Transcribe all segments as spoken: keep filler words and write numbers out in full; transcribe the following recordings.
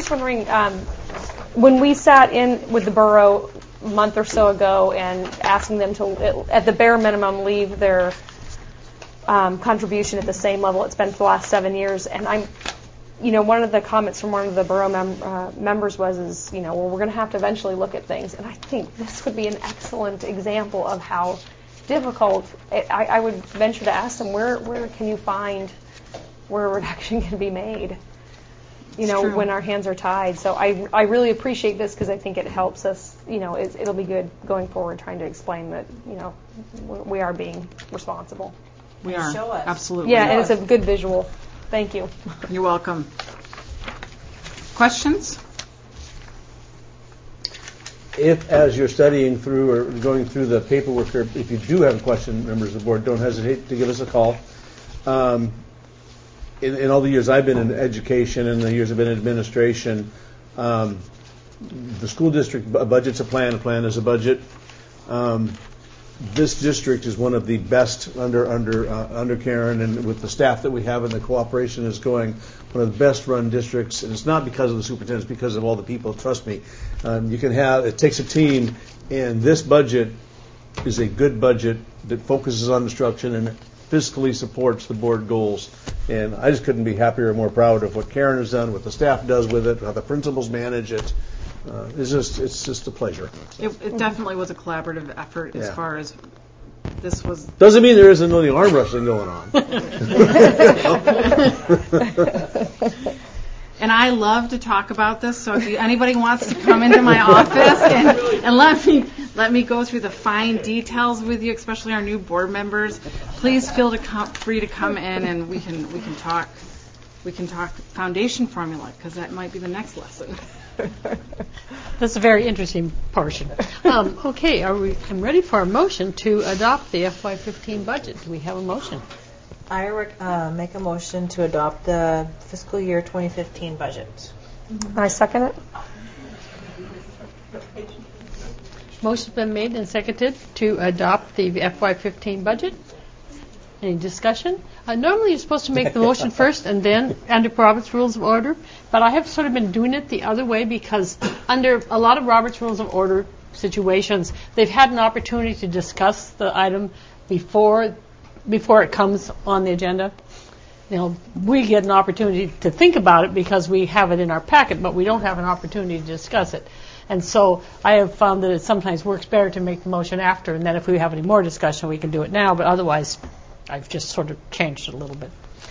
just wondering, um, when we sat in with the borough a month or so ago and asking them to, at the bare minimum, leave their um, contribution at the same level it's been for the last seven years, and I'm, you know, one of the comments from one of the borough mem- uh, members was, is, you know, well, we're going to have to eventually look at things, and I think this would be an excellent example of how difficult. It, I, I would venture to ask them, where where can you find where a reduction can be made? You know, True. when our hands are tied. So I, I really appreciate this because I think it helps us, you know, it, it'll be good going forward trying to explain that, you know, we are being responsible. We are. Show us. Absolutely. Yeah, and it's a good visual. Thank you. You're welcome. Questions? If, as you're studying through or going through the paperwork, or if you do have a question, members of the board, don't hesitate to give us a call. Um, In, in all the years I've been in education and the years I've been in administration, um, the school district bu- budget's a plan. A plan is a budget. Um, this district is one of the best under under uh, under Karen, and with the staff that we have and the cooperation is going, one of the best run districts. And it's not because of the superintendent; it's because of all the people. Trust me. Um, you can have it takes a team, and this budget is a good budget that focuses on instruction and fiscally supports the board goals. And I just couldn't be happier or more proud of what Karen has done, what the staff does with it, how the principals manage it. Uh, it's just it's just a pleasure. It, it definitely was a collaborative effort as Yeah. far as this was. Doesn't mean there isn't any arm wrestling going on. And I love to talk about this, so if you, anybody wants to come into my office and, and let me let me go through the fine details with you, especially our new board members, please feel to come, free to come in and we can we can talk we can talk foundation formula, because that might be the next lesson. That's a very interesting portion. Um, okay, are we? I'm ready for a motion to adopt the F Y fifteen budget. Do we have a motion? I rec- uh, make a motion to adopt the fiscal year twenty fifteen budget. I second it. Motion's been made and seconded to adopt the F Y fifteen budget. Any discussion? Uh, normally you're supposed to make the motion first and then under Robert's Rules of Order, but I have sort of been doing it the other way because under a lot of Robert's Rules of Order situations, they've had an opportunity to discuss the item before before it comes on the agenda. You know, we get an opportunity to think about it because we have it in our packet, but we don't have an opportunity to discuss it. And so I have found that it sometimes works better to make the motion after, and then if we have any more discussion, we can do it now, but otherwise I've just sort of changed it a little bit.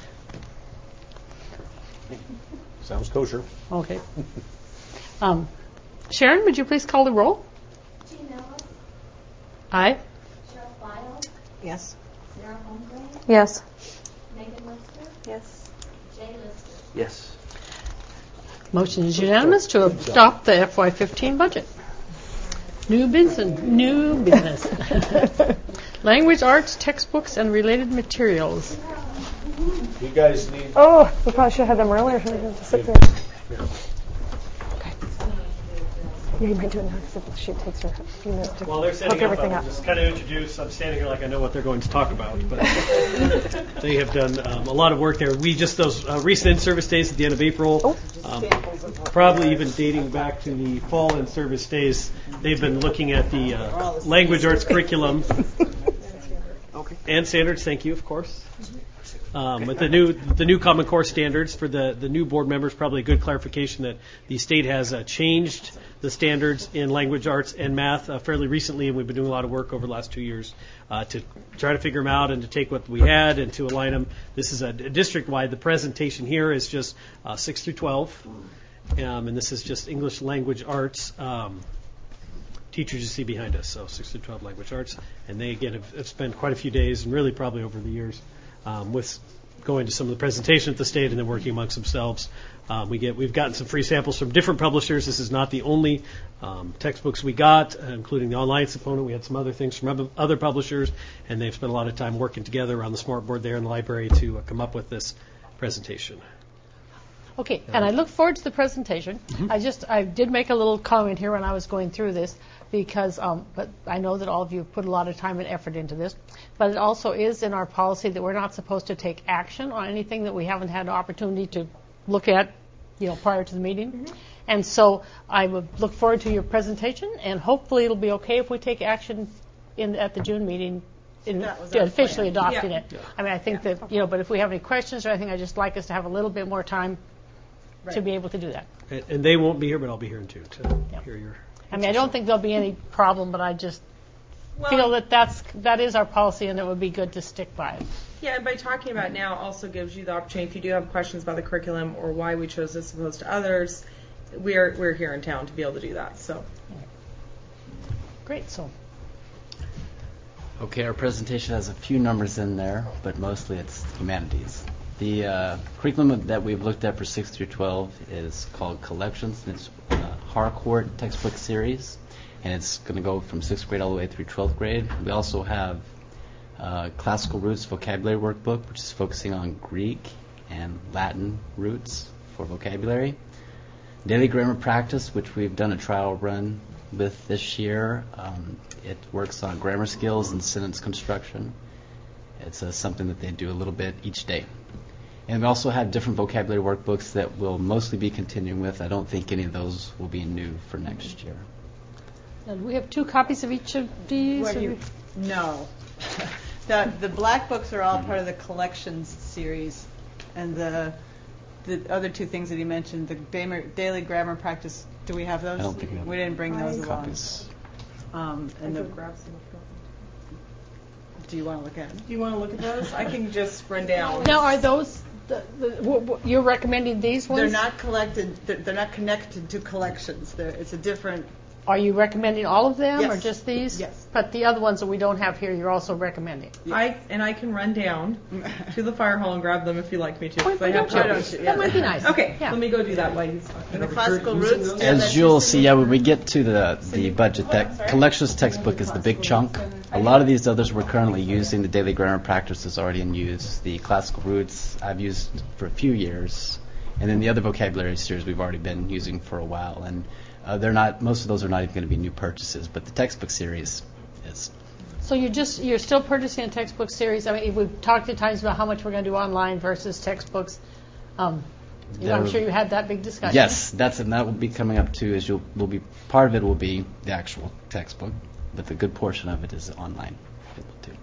Sounds kosher. Okay. Um, Sharon, would you please call the roll? Jean Ellis, Aye. Cheryl File, Yes. Sarah Holmgren, Yes. Megan Lister, Yes. Jay Lister. Yes. Motion is unanimous to adopt the F Y fifteen budget. New business. New business. Language arts, textbooks, and related materials. You guys need. Oh, we probably should have had them earlier. So we didn't have to sit there. Okay. Yeah, you might do it now because she takes her a few minutes to While they're hook setting up, everything I'll up. just kind of introduce. I'm standing here like I know what they're going to talk about, but they have done um, a lot of work there. We just, those uh, recent in-service days at the end of April, um, probably even dating back to the fall in-service days, they've been looking at the uh, language arts curriculum and standards, thank you, of course. Um, with the new the new Common Core standards for the, the new board members, probably a good clarification that the state has uh, changed the standards in language arts and math uh, fairly recently, and we've been doing a lot of work over the last two years uh, to try to figure them out and to take what we had and to align them. This is a, a district-wide. The presentation here is just uh, six through twelve, um, and this is just English language arts. Um, teachers you see behind us, so six through twelve language arts, and they again have, have spent quite a few days and really probably over the years um, with going to some of the presentation at the state and then working amongst themselves. Um, we get we've gotten some free samples from different publishers. This is not the only um, textbooks we got, uh, including the online component. We had some other things from other, other publishers, and they've spent a lot of time working together around the smart board there in the library to uh, come up with this presentation. Okay, and I look forward to the presentation. Mm-hmm. I just, I did make a little comment here when I was going through this because, um, but I know that all of you have put a lot of time and effort into this, but it also is in our policy that we're not supposed to take action on anything that we haven't had an opportunity to look at you know, prior to the meeting. And so I would look forward to your presentation, and hopefully it'll be okay if we take action in, at the June meeting in That was our officially plan. adopting Yeah. it. I mean, I think that, you know, but if we have any questions or anything, I'd just like us to have a little bit more time to Right. be able to do that. And, and they won't be here, but I'll be here too to Yeah. hear your. I mean, I don't think there'll be any problem, but I just Well, feel that that's, that is our policy, and it would be good to stick by it. yeah, and by talking about it now also gives you the opportunity, if you do have questions about the curriculum or why we chose this as opposed to others, we're we're here in town to be able to do that. So Great, so. Okay, our presentation has a few numbers in there, but mostly it's humanities. The uh, curriculum that we've looked at for six through twelve is called Collections, and it's uh, Harcourt textbook series, and it's going to go from sixth grade all the way through twelfth grade. We also have uh, Classical Roots Vocabulary Workbook, which is focusing on Greek and Latin roots for vocabulary. Daily Grammar Practice, which we've done a trial run with this year. Um, it works on grammar skills and sentence construction. It's uh, something that they do a little bit each day. And we also have different vocabulary workbooks that we'll mostly be continuing with. I don't think any of those will be new for next year. And we have two copies of each of these? What or do you, no. the, the black books are all part of the collections series, and the the other two things that he mentioned, the Bamer, daily grammar practice, do we have those? I don't think we have didn't bring those along. Copies. Um, and the, grab some. do you want to look at them? Do you want to look at those? I can just run down. Now, are those, the, the, w- w- you're recommending these ones? They're not collected. They're, they're not connected to collections. They're, it's a different. Are you recommending all of them, or Yes. just these? Yes. But the other ones that we don't have here, you're also recommending? I and I can run down to the fire hall and grab them if you'd like me to. 'cause I Why have don't you? copies. That might be nice. Okay, Yeah. let me go do that while he's And the talking. classical roots. Jen, As that's you'll your- see, yeah, when we get to the, the budget, that collections textbook is the big chunk. A lot of these others we're currently using. The daily grammar practice is already in use. The classical roots I've used for a few years. And then the other vocabulary series we've already been using for a while. And uh, they're not, most of those are not even going to be new purchases, but the textbook series is. So you're just, you're still purchasing a textbook series? I mean, we've talked at times about how much we're going to do online versus textbooks. Um, you know, I'm There- sure you had that big discussion. Yes, that's and that will be coming up too. As you'll will be part of it will be the actual textbook, but the good portion of it is online available too.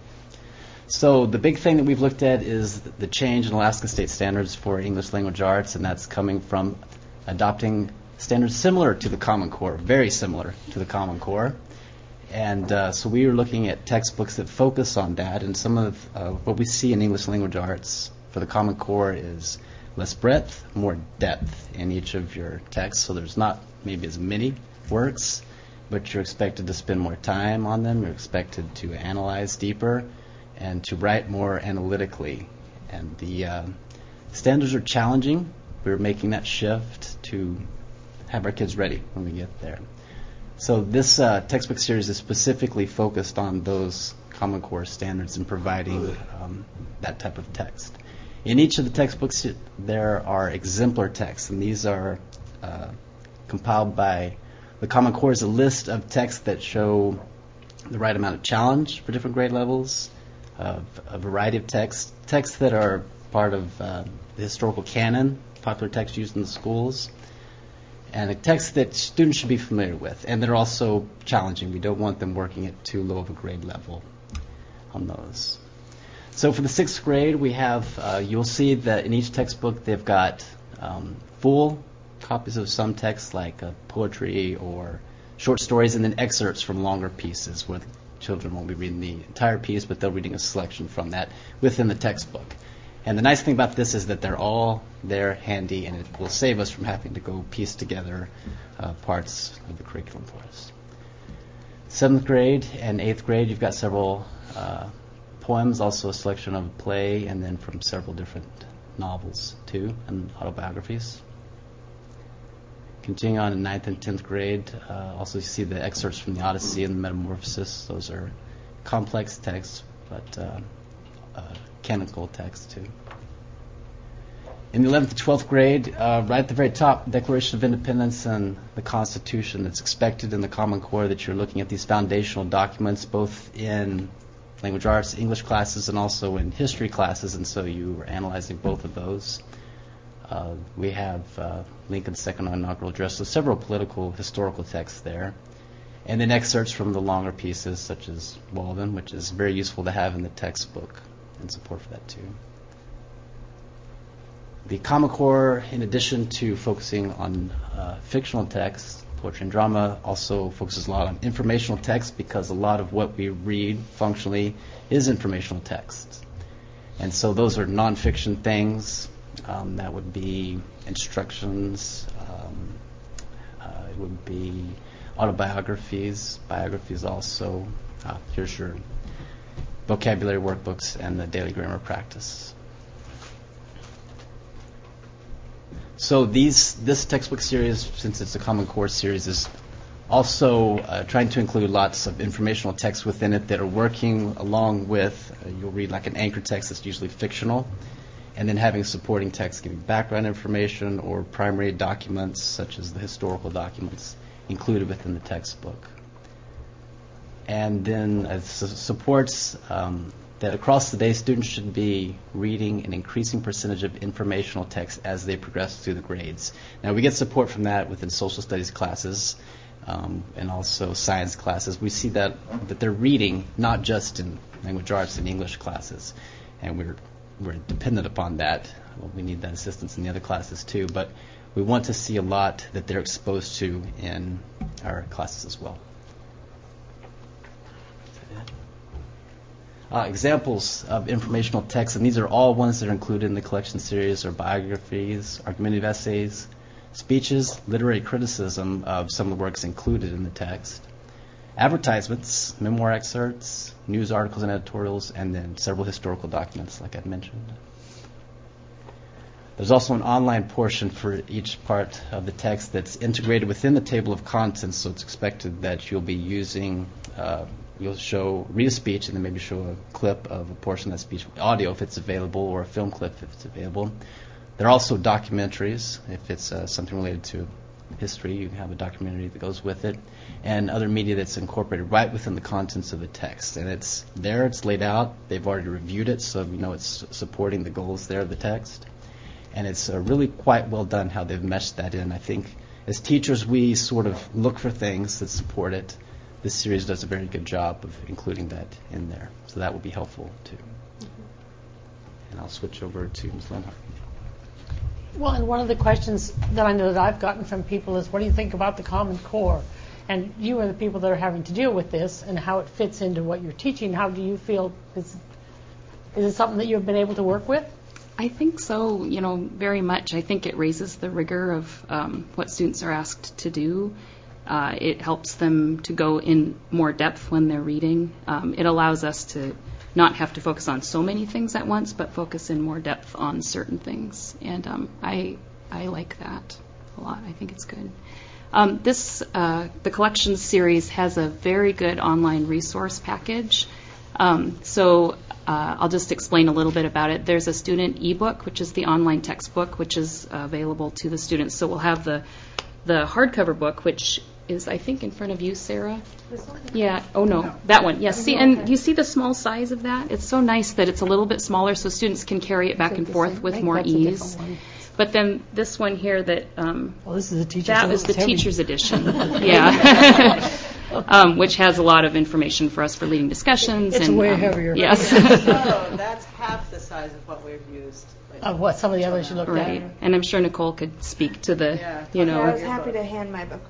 So the big thing that we've looked at is the change in Alaska State standards for English language arts, and that's coming from adopting standards similar to the Common Core, very similar to the Common Core. And uh, so we were looking at textbooks that focus on that, and some of uh, what we see in English language arts for the Common Core is less breadth, more depth in each of your texts. So there's not maybe as many works, but you're expected to spend more time on them. You're expected to analyze deeper and to write more analytically. And the uh, standards are challenging. We're making that shift to have our kids ready when we get there. So this uh, textbook series is specifically focused on those Common Core standards and providing um, that type of text. In each of the textbooks, there are exemplar texts, and these are uh, compiled by the Common Core as a list of texts that show the right amount of challenge for different grade levels, uh, a variety of texts, texts that are part of uh, the historical canon, popular texts used in the schools, and a text that students should be familiar with, and they're also challenging. We don't want them working at too low of a grade level on those. So for the sixth grade, we have, uh, you'll see that in each textbook they've got um, full copies of some texts like uh, poetry or short stories, and then excerpts from longer pieces where the children won't be reading the entire piece, but they're reading a selection from that within the textbook. And the nice thing about this is that they're all there handy, and it will save us from having to go piece together uh, parts of the curriculum for us. Seventh grade and eighth grade, you've got several uh, poems, also a selection of a play, and then from several different novels too, and autobiographies. Continuing on in ninth and tenth grade, uh, also you see the excerpts from the Odyssey and the Metamorphosis. Those are complex texts, but uh, uh, canonical texts too. In the eleventh and twelfth grade, uh, right at the very top, Declaration of Independence and the Constitution. That's expected in the Common Core that you're looking at these foundational documents, both in language arts, English classes, and also in history classes, and so you are analyzing both of those. Uh, we have uh, Lincoln's second inaugural address, so several political, historical texts there. And then excerpts from the longer pieces, such as Walden, which is very useful to have in the textbook, and support for that too. The Common Core, in addition to focusing on uh, fictional text, poetry and drama, also focuses a lot on informational text, because a lot of what we read functionally is informational text. And so those are nonfiction things. Um, that would be instructions. Um, uh, it would be autobiographies, biographies also. Uh, here's your vocabulary workbooks and the daily grammar practice. So these this textbook series, since it's a Common Core series, is also uh, trying to include lots of informational texts within it that are working along with, uh, you'll read like an anchor text that's usually fictional, and then having supporting text giving background information or primary documents such as the historical documents included within the textbook. And then uh, su- supports um, that across the day students should be reading an increasing percentage of informational text as they progress through the grades. Now we get support from that within social studies classes um, and also science classes. We see that that they're reading not just in language arts and English classes, and we're we're dependent upon that. Well, we need that assistance in the other classes too, but we want to see a lot that they're exposed to in our classes as well. Uh, examples of informational texts, and these are all ones that are included in the collection series, are biographies, argumentative essays, speeches, literary criticism of some of the works included in the text, advertisements, memoir excerpts, news articles and editorials, and then several historical documents, like I mentioned. There's also an online portion for each part of the text that's integrated within the table of contents, so it's expected that you'll be using, uh, you'll show, read a speech, and then maybe show a clip of a portion of that speech, audio if it's available, or a film clip if it's available. There are also documentaries, if it's uh, something related to history, you can have a documentary that goes with it, and other media that's incorporated right within the contents of the text. And it's there, it's laid out, they've already reviewed it, so you know it's supporting the goals there of the text. And it's uh, really quite well done how they've meshed that in. I think as teachers we sort of look for things that support it. This series does a very good job of including that in there. So that will be helpful too. Mm-hmm. And I'll switch over to Miz Lenhart. Well, and one of the questions that I know that I've gotten from people is, what do you think about the Common Core? And you are the people that are having to deal with this and how it fits into what you're teaching. How do you feel? Is, is it something that you've been able to work with? I think so, you know, very much. I think it raises the rigor of um, what students are asked to do. Uh, it helps them to go in more depth when they're reading. Um, it allows us to not have to focus on so many things at once, but focus in more depth on certain things. And um, I I like that a lot. I think it's good. Um, this uh, the collections series has a very good online resource package. Um, so uh, I'll just explain a little bit about it. There's a student ebook, which is the online textbook, which is uh, available to the students. So we'll have the the hardcover book, which is, I think, in front of you, Sarah. This one? Yeah. Oh no, no. That one. Yes. See, and you see the small size of that. It's so nice that it's a little bit smaller, so students can carry it back and forth with more ease. But then this one here, that um, well, this is a teacher's. That is the teacher's edition. Yeah. Um, which has a lot of information for us for leading discussions. It's and, way um, heavier. Yes. Oh, that's half the size of what we've used. Of what some of the others you looked right. at. And I'm sure Nicole could speak to the, yeah. you know. Yeah, I was happy to hand my book.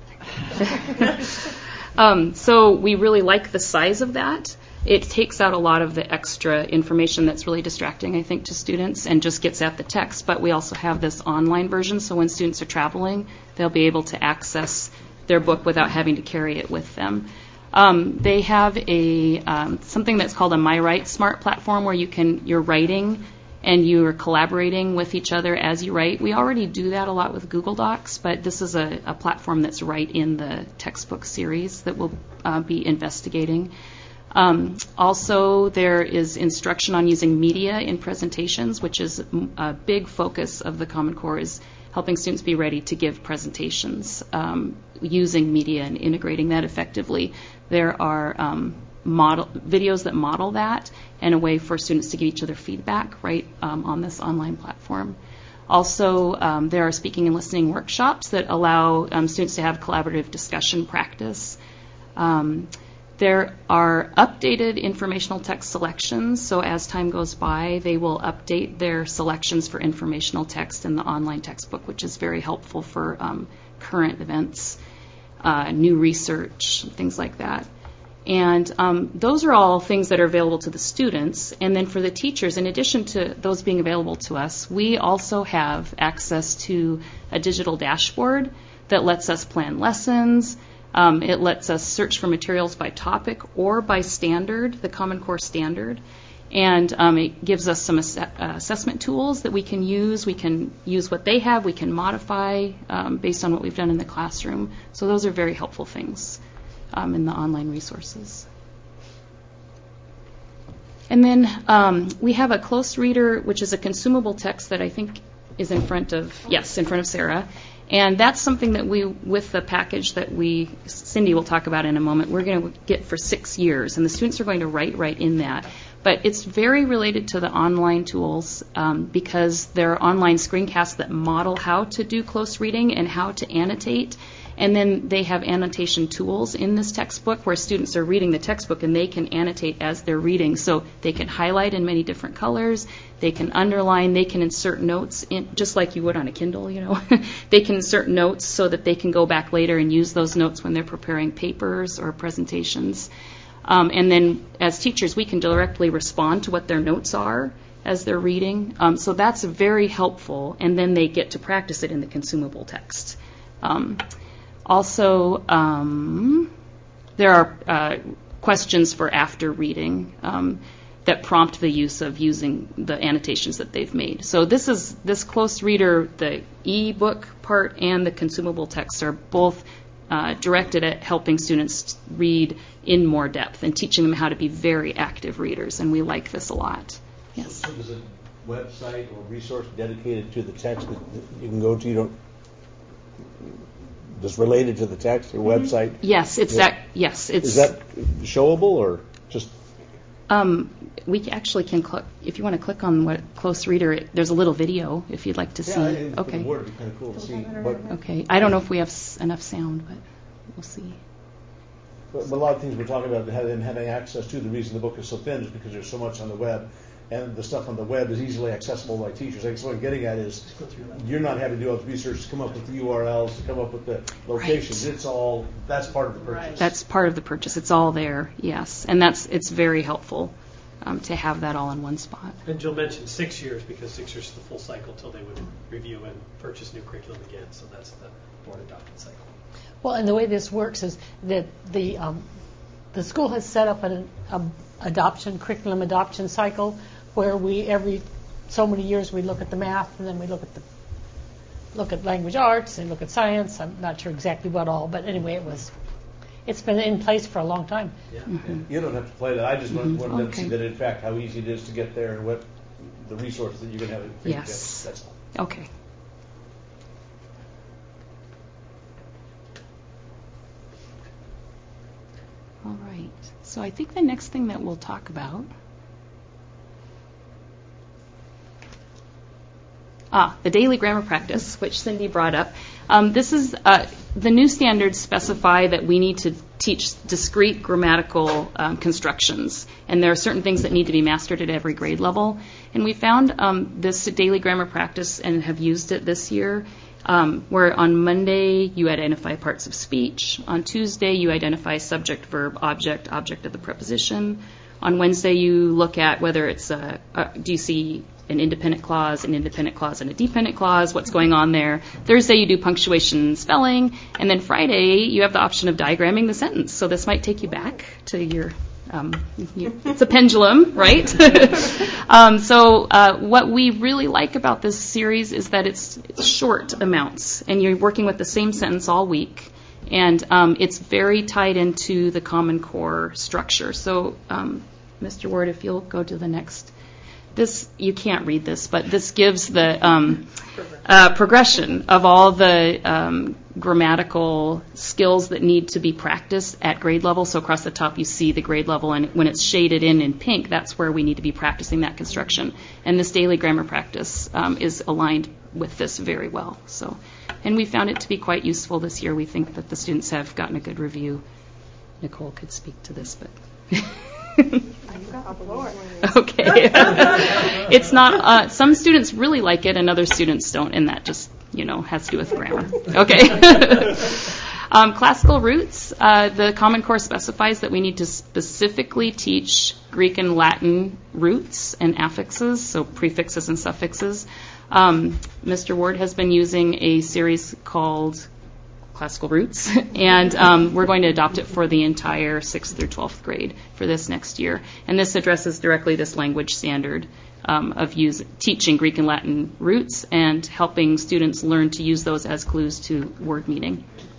um, so we really like the size of that. It takes out a lot of the extra information that's really distracting, I think, to students and just gets at the text. But we also have this online version, so when students are traveling, they'll be able to access their book without having to carry it with them. Um, they have a um, something that's called a MyWrite Smart platform where you can you're writing and you are collaborating with each other as you write. We already do that a lot with Google Docs, but this is a, a platform that's right in the textbook series that we'll uh, be investigating. Um, also, there is instruction on using media in presentations, which is a big focus of the Common Core, is helping students be ready to give presentations um, using media and integrating that effectively. There are um, model videos that model that and a way for students to give each other feedback right um, on this online platform. Also, um, there are speaking and listening workshops that allow um, students to have collaborative discussion practice. Um, there are updated informational text selections, so as time goes by, they will update their selections for informational text in the online textbook, which is very helpful for um, current events, uh, new research, things like that. And um, those are all things that are available to the students. And then for the teachers, in addition to those being available to us, we also have access to a digital dashboard that lets us plan lessons. Um, it lets us search for materials by topic or by standard, the Common Core standard. And um, it gives us some ass- uh, assessment tools that we can use. We can use what they have. We can modify um, based on what we've done in the classroom. So those are very helpful things um, in the online resources. And then um, we have a close reader, which is a consumable text that I think is in front of, yes, in front of Sarah. And that's something that we, with the package that we, Cindy will talk about in a moment, we're going to get for six years. And the students are going to write right in that. But it's very related to the online tools um, because there are online screencasts that model how to do close reading and how to annotate. And then they have annotation tools in this textbook where students are reading the textbook and they can annotate as they're reading. So they can highlight in many different colors. They can underline. They can insert notes, in, just like you would on a Kindle, you know. They can insert notes so that they can go back later and use those notes when they're preparing papers or presentations. Um, and then as teachers, we can directly respond to what their notes are as they're reading. Um, so that's very helpful. And then they get to practice it in the consumable text. Um, also, um, there are uh, questions for after reading um, that prompt the use of using the annotations that they've made. So this is this close reader, the e-book part and the consumable texts are both Uh, directed at helping students read in more depth and teaching them how to be very active readers, and we like this a lot. Yes. So there's a website or resource dedicated to the text that you can go to. You don't just related to the text, your mm-hmm. website. Yes, it's yeah. that. Yes, it's. Is that showable or just? Um, we actually can click if you want to click on what close reader. It, there's a little video if you'd like to yeah, see. I, okay. The word would be kind of cool to see. What, okay. I don't know if we have s- enough sound, but we'll see. But, but a lot of things we're talking about having, having access to. The reason the book is so thin is because there's so much on the web, and the stuff on the web is easily accessible by teachers. I guess what I'm getting at is you're not having to do all the research to come up with the U R Ls, to come up with the locations. Right. It's all that's part of the purchase. Right. That's part of the purchase. It's all there. Yes, and that's it's very helpful. Um, to have that all in one spot. And Jill mentioned six years because six years is the full cycle till they would review and purchase new curriculum again. So that's the board adopted cycle. Well, and the way this works is that the um, the school has set up an a adoption curriculum adoption cycle where we every so many years we look at the math and then we look at the look at language arts and look at science. I'm not sure exactly what all, but anyway, it was. It's been in place for a long time. Yeah. Mm-hmm. You don't have to play that. I just mm-hmm. wanted okay. to see that, in fact, how easy it is to get there and what the resources that you're going to have. At yes. That's all. Okay. All right. So I think the next thing that we'll talk about. Ah, the daily grammar practice, which Cindy brought up. Um, this is uh, the new standards specify that we need to teach discrete grammatical um, constructions, and there are certain things that need to be mastered at every grade level. And we found um, this daily grammar practice and have used it this year, um, where on Monday you identify parts of speech, on Tuesday you identify subject, verb, object, object of the preposition. On Wednesday you look at whether it's a, a do you see an independent clause, an independent clause, and a dependent clause, what's going on there. Thursday, you do punctuation and spelling. And then Friday, you have the option of diagramming the sentence. So this might take you back to your, um, your it's a pendulum, right? um, so uh, what we really like about this series is that it's, it's short amounts, and you're working with the same sentence all week. And um, it's very tied into the Common Core structure. So, um, Mister Ward, if you'll go to the next. This, you can't read this, but this gives the um, uh, progression of all the um, grammatical skills that need to be practiced at grade level. So across the top you see the grade level, and when it's shaded in in pink, that's where we need to be practicing that construction. And this daily grammar practice um, is aligned with this very well. So, and we found it to be quite useful this year. We think that the students have gotten a good review. Nicole could speak to this, but... Okay. It's not, uh, some students really like it and other students don't, and that just, you know, has to do with grammar. Okay. um, classical roots, uh, the Common Core specifies that we need to specifically teach Greek and Latin roots and affixes, so prefixes and suffixes. Um, Mister Ward has been using a series called Classical Roots, and um, we're going to adopt it for the entire sixth through twelfth grade for this next year. And this addresses directly this language standard um, of use, teaching Greek and Latin roots and helping students learn to use those as clues to word meaning.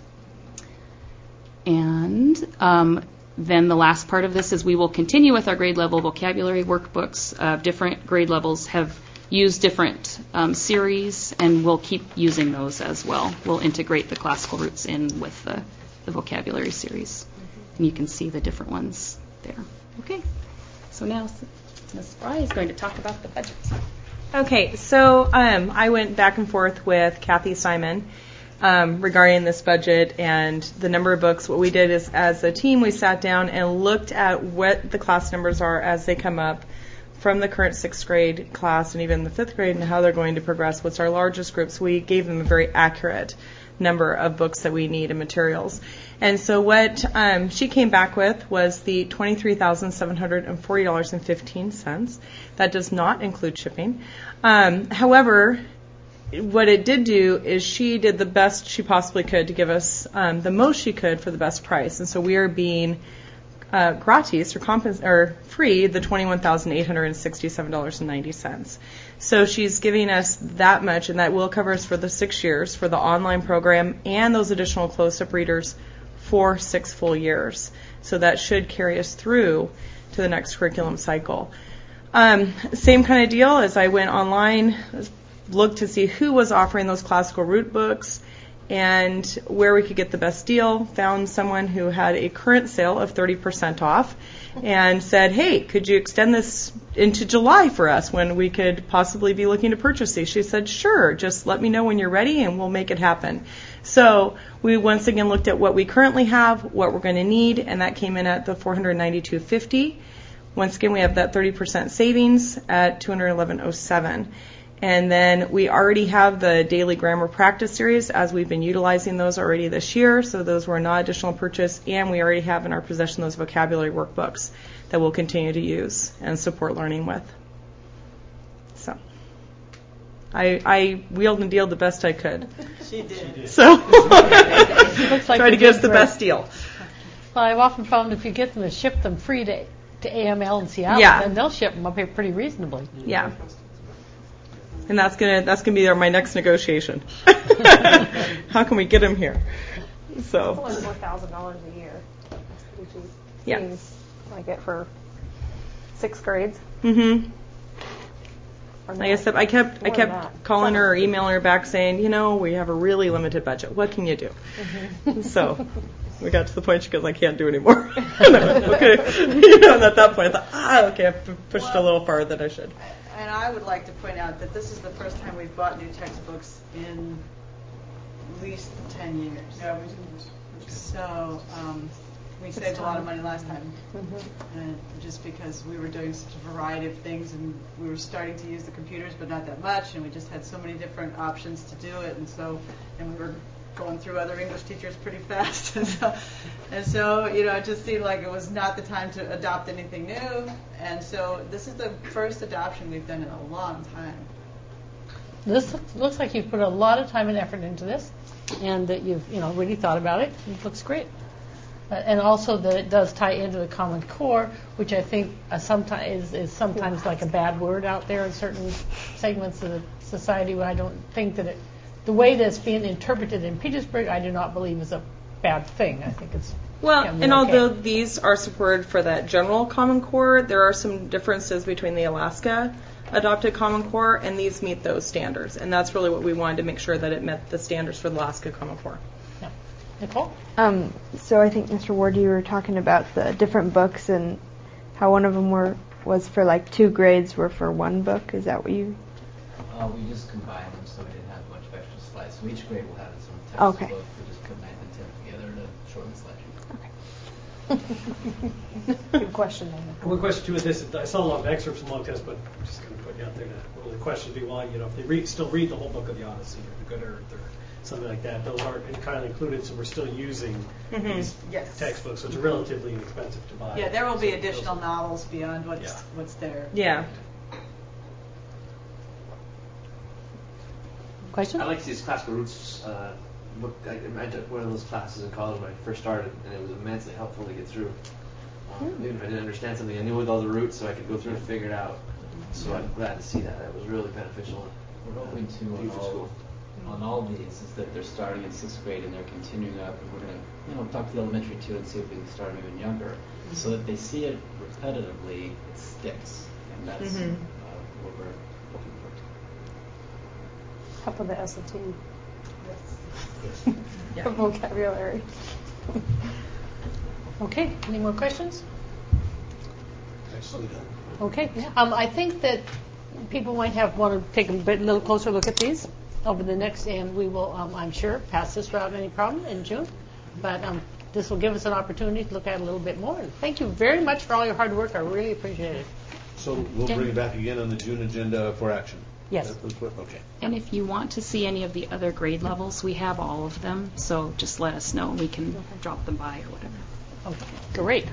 And um, then the last part of this is we will continue with our grade level vocabulary workbooks. Uh, different grade levels have use different um, series, and we'll keep using those as well. We'll integrate the classical roots in with the, the vocabulary series. And you can see the different ones there. Okay, so now Miz Fry is going to talk about the budget. Okay, so um, I went back and forth with Kathy Simon um, regarding this budget and the number of books. What we did is, as a team, we sat down and looked at what the class numbers are as they come up from the current sixth grade class and even the fifth grade, and how they're going to progress. What's our largest groups? We gave them a very accurate number of books that we need and materials. And so what um, she came back with was the twenty-three thousand seven hundred forty dollars and fifteen cents. That does not include shipping. Um, however, what it did do is she did the best she possibly could to give us um, the most she could for the best price. And so we are being Uh, gratis or, compens- or free the twenty-one thousand eight hundred sixty-seven dollars and ninety cents. So she's giving us that much, and that will cover us for the six years for the online program and those additional close-up readers for six full years. So that should carry us through to the next curriculum cycle. Um, same kind of deal as I went online, looked to see who was offering those classical root books and where we could get the best deal. Found someone who had a current sale of thirty percent off and said, hey, could you extend this into July for us when we could possibly be looking to purchase these? She said, sure, just let me know when you're ready and we'll make it happen. So we once again looked at what we currently have, what we're going to need, and that came in at the four hundred ninety-two dollars and fifty cents. Once again, we have that thirty percent savings at two hundred eleven dollars and oh seven cents. And then we already have the daily grammar practice series, as we've been utilizing those already this year, so those were not additional purchase, and we already have in our possession those vocabulary workbooks that we'll continue to use and support learning with. So I, I wheeled and dealed the best I could. She did. So Looks like try to you get us did the great. best deal. Well, I've often found if you get them to ship them free to, to A M L in Seattle, Yeah. then they'll ship them up here pretty reasonably. Yeah. And that's gonna that's gonna be our, my next negotiation. How can we get them here? So It's only four thousand dollars a year. That's pretty cheap. Yeah. Seems like it for six grades. Mm-hmm. Or Like I said, I kept I More kept than that. calling her or emailing her back saying, you know, we have a really limited budget. What can you do? Mm-hmm. So we got to the point she goes, I can't do anymore. And I went, okay. You know, and at that point I thought, ah, okay, I've p- pushed a little farther than I should. And I would like to point out that this is the first time we've bought new textbooks in at least ten years. Yeah, we did. So um, we saved a lot of money last time, Mm-hmm. and just because we were doing such a variety of things, and we were starting to use the computers, but not that much, and we just had so many different options to do it, and so and we were going through other English teachers pretty fast, and so, and so you know it just seemed like it was not the time to adopt anything new, and so this is the first adoption we've done in a long time. This looks- looks like you've put a lot of time and effort into this, and that you've you know really thought about it. It looks great, uh, and also that it does tie into the Common Core, which I think uh, sometimes is, is sometimes like a bad word out there in certain segments of the society. Where I don't think that it, the way that it's being interpreted in Petersburg, I do not believe is a bad thing. I think it's Well, can be and okay. although these are supported for that general Common Core, there are some differences between the Alaska adopted Common Core, and these meet those standards. And that's really what we wanted to make sure that it met the standards for the Alaska Common Core. Nicole? Um, so I think, Mister Ward, you were talking about the different books and how one of them were was for like two grades were for one book. Is that what you? Uh, we just combined them so we didn't have a bunch of extra slides. So each grade will have its own text Okay. book. We just put ninth and tenth together to shorten the slide. Good question. One question too with this, I saw a lot of excerpts from long test, but I'm just going to put you out there to, well, the question would be, well, you know, if they read, still read the whole book of the Odyssey or the Good Earth or something like that, those aren't kind of included, so we're still using these Yes. textbooks, so it's relatively inexpensive to buy. Yeah, there will be So additional those- novels beyond what's Yeah. what's there. Yeah. Question? I like to see this classical roots uh, book. I, I took one of those classes in college when I first started, and it was immensely helpful to get through. Um, Even if I didn't understand something, I knew with all the roots, so I could go through and figure it out. So I'm glad to see that. That was really beneficial. We're hoping to on Future all, school. on all these is that they're starting in sixth grade and they're continuing up, and we're going to, you know, talk to the elementary too and see if we can start them even younger, so that they see it repetitively, it sticks, and that's Mhm. uh, what we're looking for. Help with the S A T. Yeah. Vocabulary. Okay, any more questions? Nicely done. Okay. Um, I think that people might have want to take a bit, little closer look at these over the next, and we will, um, I'm sure, pass this without any problem in June. But um, this will give us an opportunity to look at it a little bit more. And thank you very much for all your hard work. I really appreciate it. So we'll bring it back again on the June agenda for action. Yes. That's what- Okay. And if you want to see any of the other grade levels, we have all of them. So just let us know. We can drop them by or whatever. Okay, great.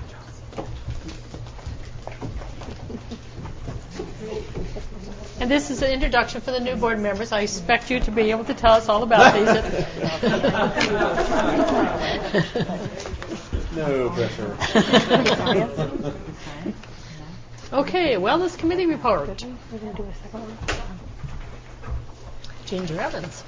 And this is an introduction for the new board members. I expect you to be able to tell us all about these. No pressure. Okay, Wellness Committee report. Ginger Evans.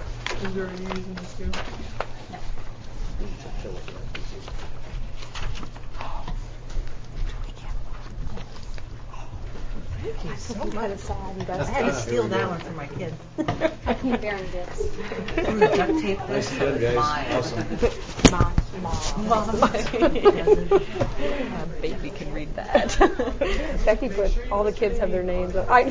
So kind of sad. You guys. I had to steal that one from my kids. I can Baron Dix. I'm gonna duct tape this. Nicely done, guys. Awesome. Mom, mom, mom. Baby can read that. Becky put all the kids have their names. I,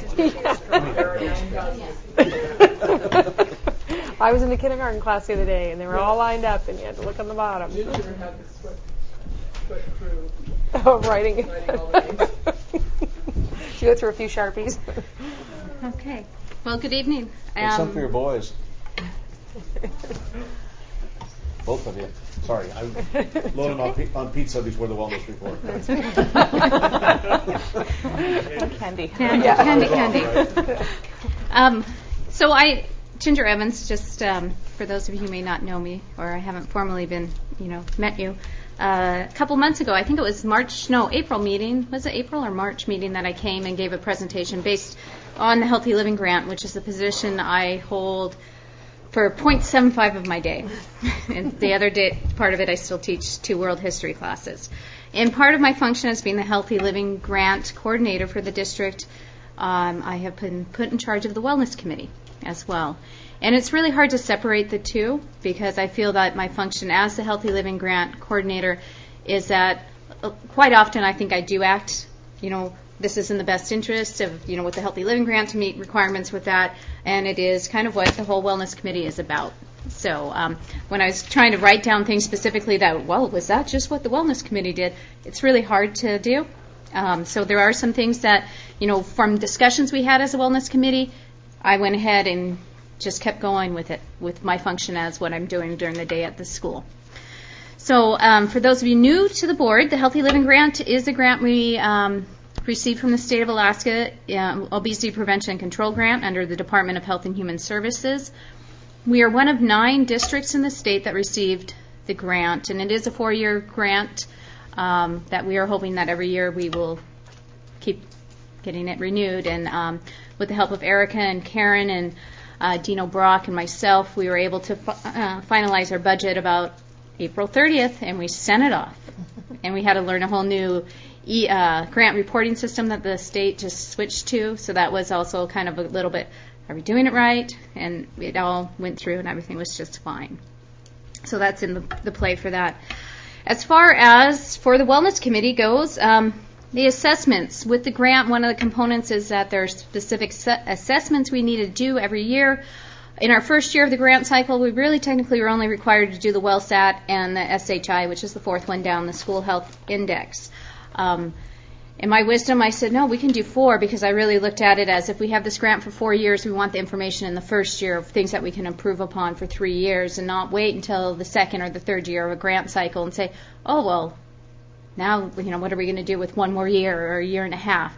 I was in the kindergarten class the other day, and they were all lined up, and you had to look on the bottom. Oh, writing. She went through a few Sharpies. Okay. Well, good evening. Make some Um, for your boys. Both of you. Sorry, I loaded them on, pi- on pizza before the wellness report. Candy. Candy, Yeah. candy, candy. Um, so I, Ginger Evans, just um, for those of you who may not know me or I haven't formally been, you know, met you, uh, a couple months ago, I think it was March, no, April meeting, was it April or March meeting that I came and gave a presentation based on the Healthy Living Grant, which is the position I hold for zero point seven five of my day. And the other day, part of it I still teach two world history classes. And part of my function as being the Healthy Living Grant coordinator for the district, um, I have been put in charge of the Wellness Committee as well. And it's really hard to separate the two because I feel that my function as the Healthy Living Grant coordinator is that uh, quite often I think I do act, you know, this is in the best interest of, you know, with the Healthy Living Grant to meet requirements with that, and it is kind of what the whole Wellness Committee is about. So um, when I was trying to write down things specifically that, well, was that just what the Wellness Committee did? It's really hard to do. Um, so there are some things that, you know, from discussions we had as a Wellness Committee, I went ahead and just kept going with it, with my function as what I'm doing during the day at the school. So um, for those of you new to the board, the Healthy Living Grant is a grant we um, received from the state of Alaska, um, Obesity Prevention and Control Grant under the Department of Health and Human Services. We are one of nine districts in the state that received the grant, and it is a four-year grant um, that we are hoping that every year we will keep getting it renewed. And um, with the help of Erica and Karen and uh, Dino Brock and myself, we were able to fi- uh, finalize our budget about April thirtieth, and we sent it off. And we had to learn a whole new e- uh, grant reporting system that the state just switched to, so that was also kind of a little bit, are we doing it right? And it all went through, and everything was just fine. So that's in the, the play for that. As far as for the Wellness Committee goes, um, the assessments. With the grant, one of the components is that there are specific se- assessments we need to do every year. In our first year of the grant cycle, we really technically were only required to do the WellSat and the S H I, which is the fourth one down, the School Health Index. Um, in my wisdom, I said, no, we can do four, because I really looked at it as if we have this grant for four years, we want the information in the first year of things that we can improve upon for three years and not wait until the second or the third year of a grant cycle and say, oh, well, now, you know, what are we going to do with one more year or a year and a half?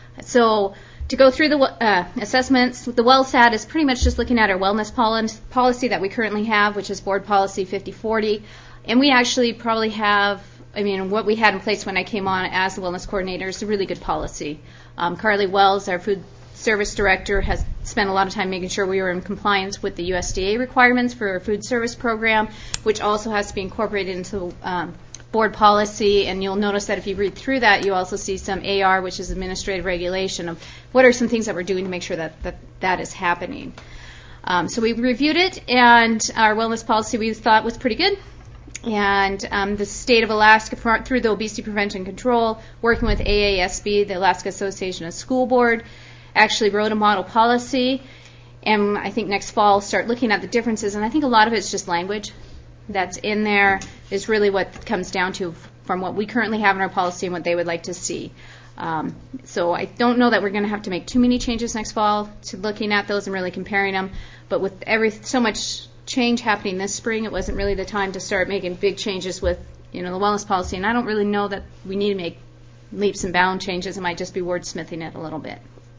So to go through the uh, assessments, the WellSat is pretty much just looking at our wellness pol- policy that we currently have, which is Board Policy fifty forty. And we actually probably have, I mean, what we had in place when I came on as the wellness coordinator is a really good policy. Um, Carly Wells, our food service director, has spent a lot of time making sure we were in compliance with the U S D A requirements for our food service program, which also has to be incorporated into um, board policy. And you'll notice that if you read through that, you also see some A R, which is administrative regulation, of what are some things that we're doing to make sure that that, that is happening. Um, so we reviewed it, and our wellness policy we thought was pretty good. And um, the state of Alaska, through the Obesity Prevention Control, working with A A S B, the Alaska Association of School Board, actually wrote a model policy. And I think next fall start looking at the differences. And I think a lot of it's just language that's in there is really what it comes down to from what we currently have in our policy and what they would like to see. Um, so I don't know that we're going to have to make too many changes next fall to looking at those and really comparing them. But with every so much change happening this spring, it wasn't really the time to start making big changes with, you know, the wellness policy. And I don't really know that we need to make leaps and bound changes. It might just be wordsmithing it a little bit.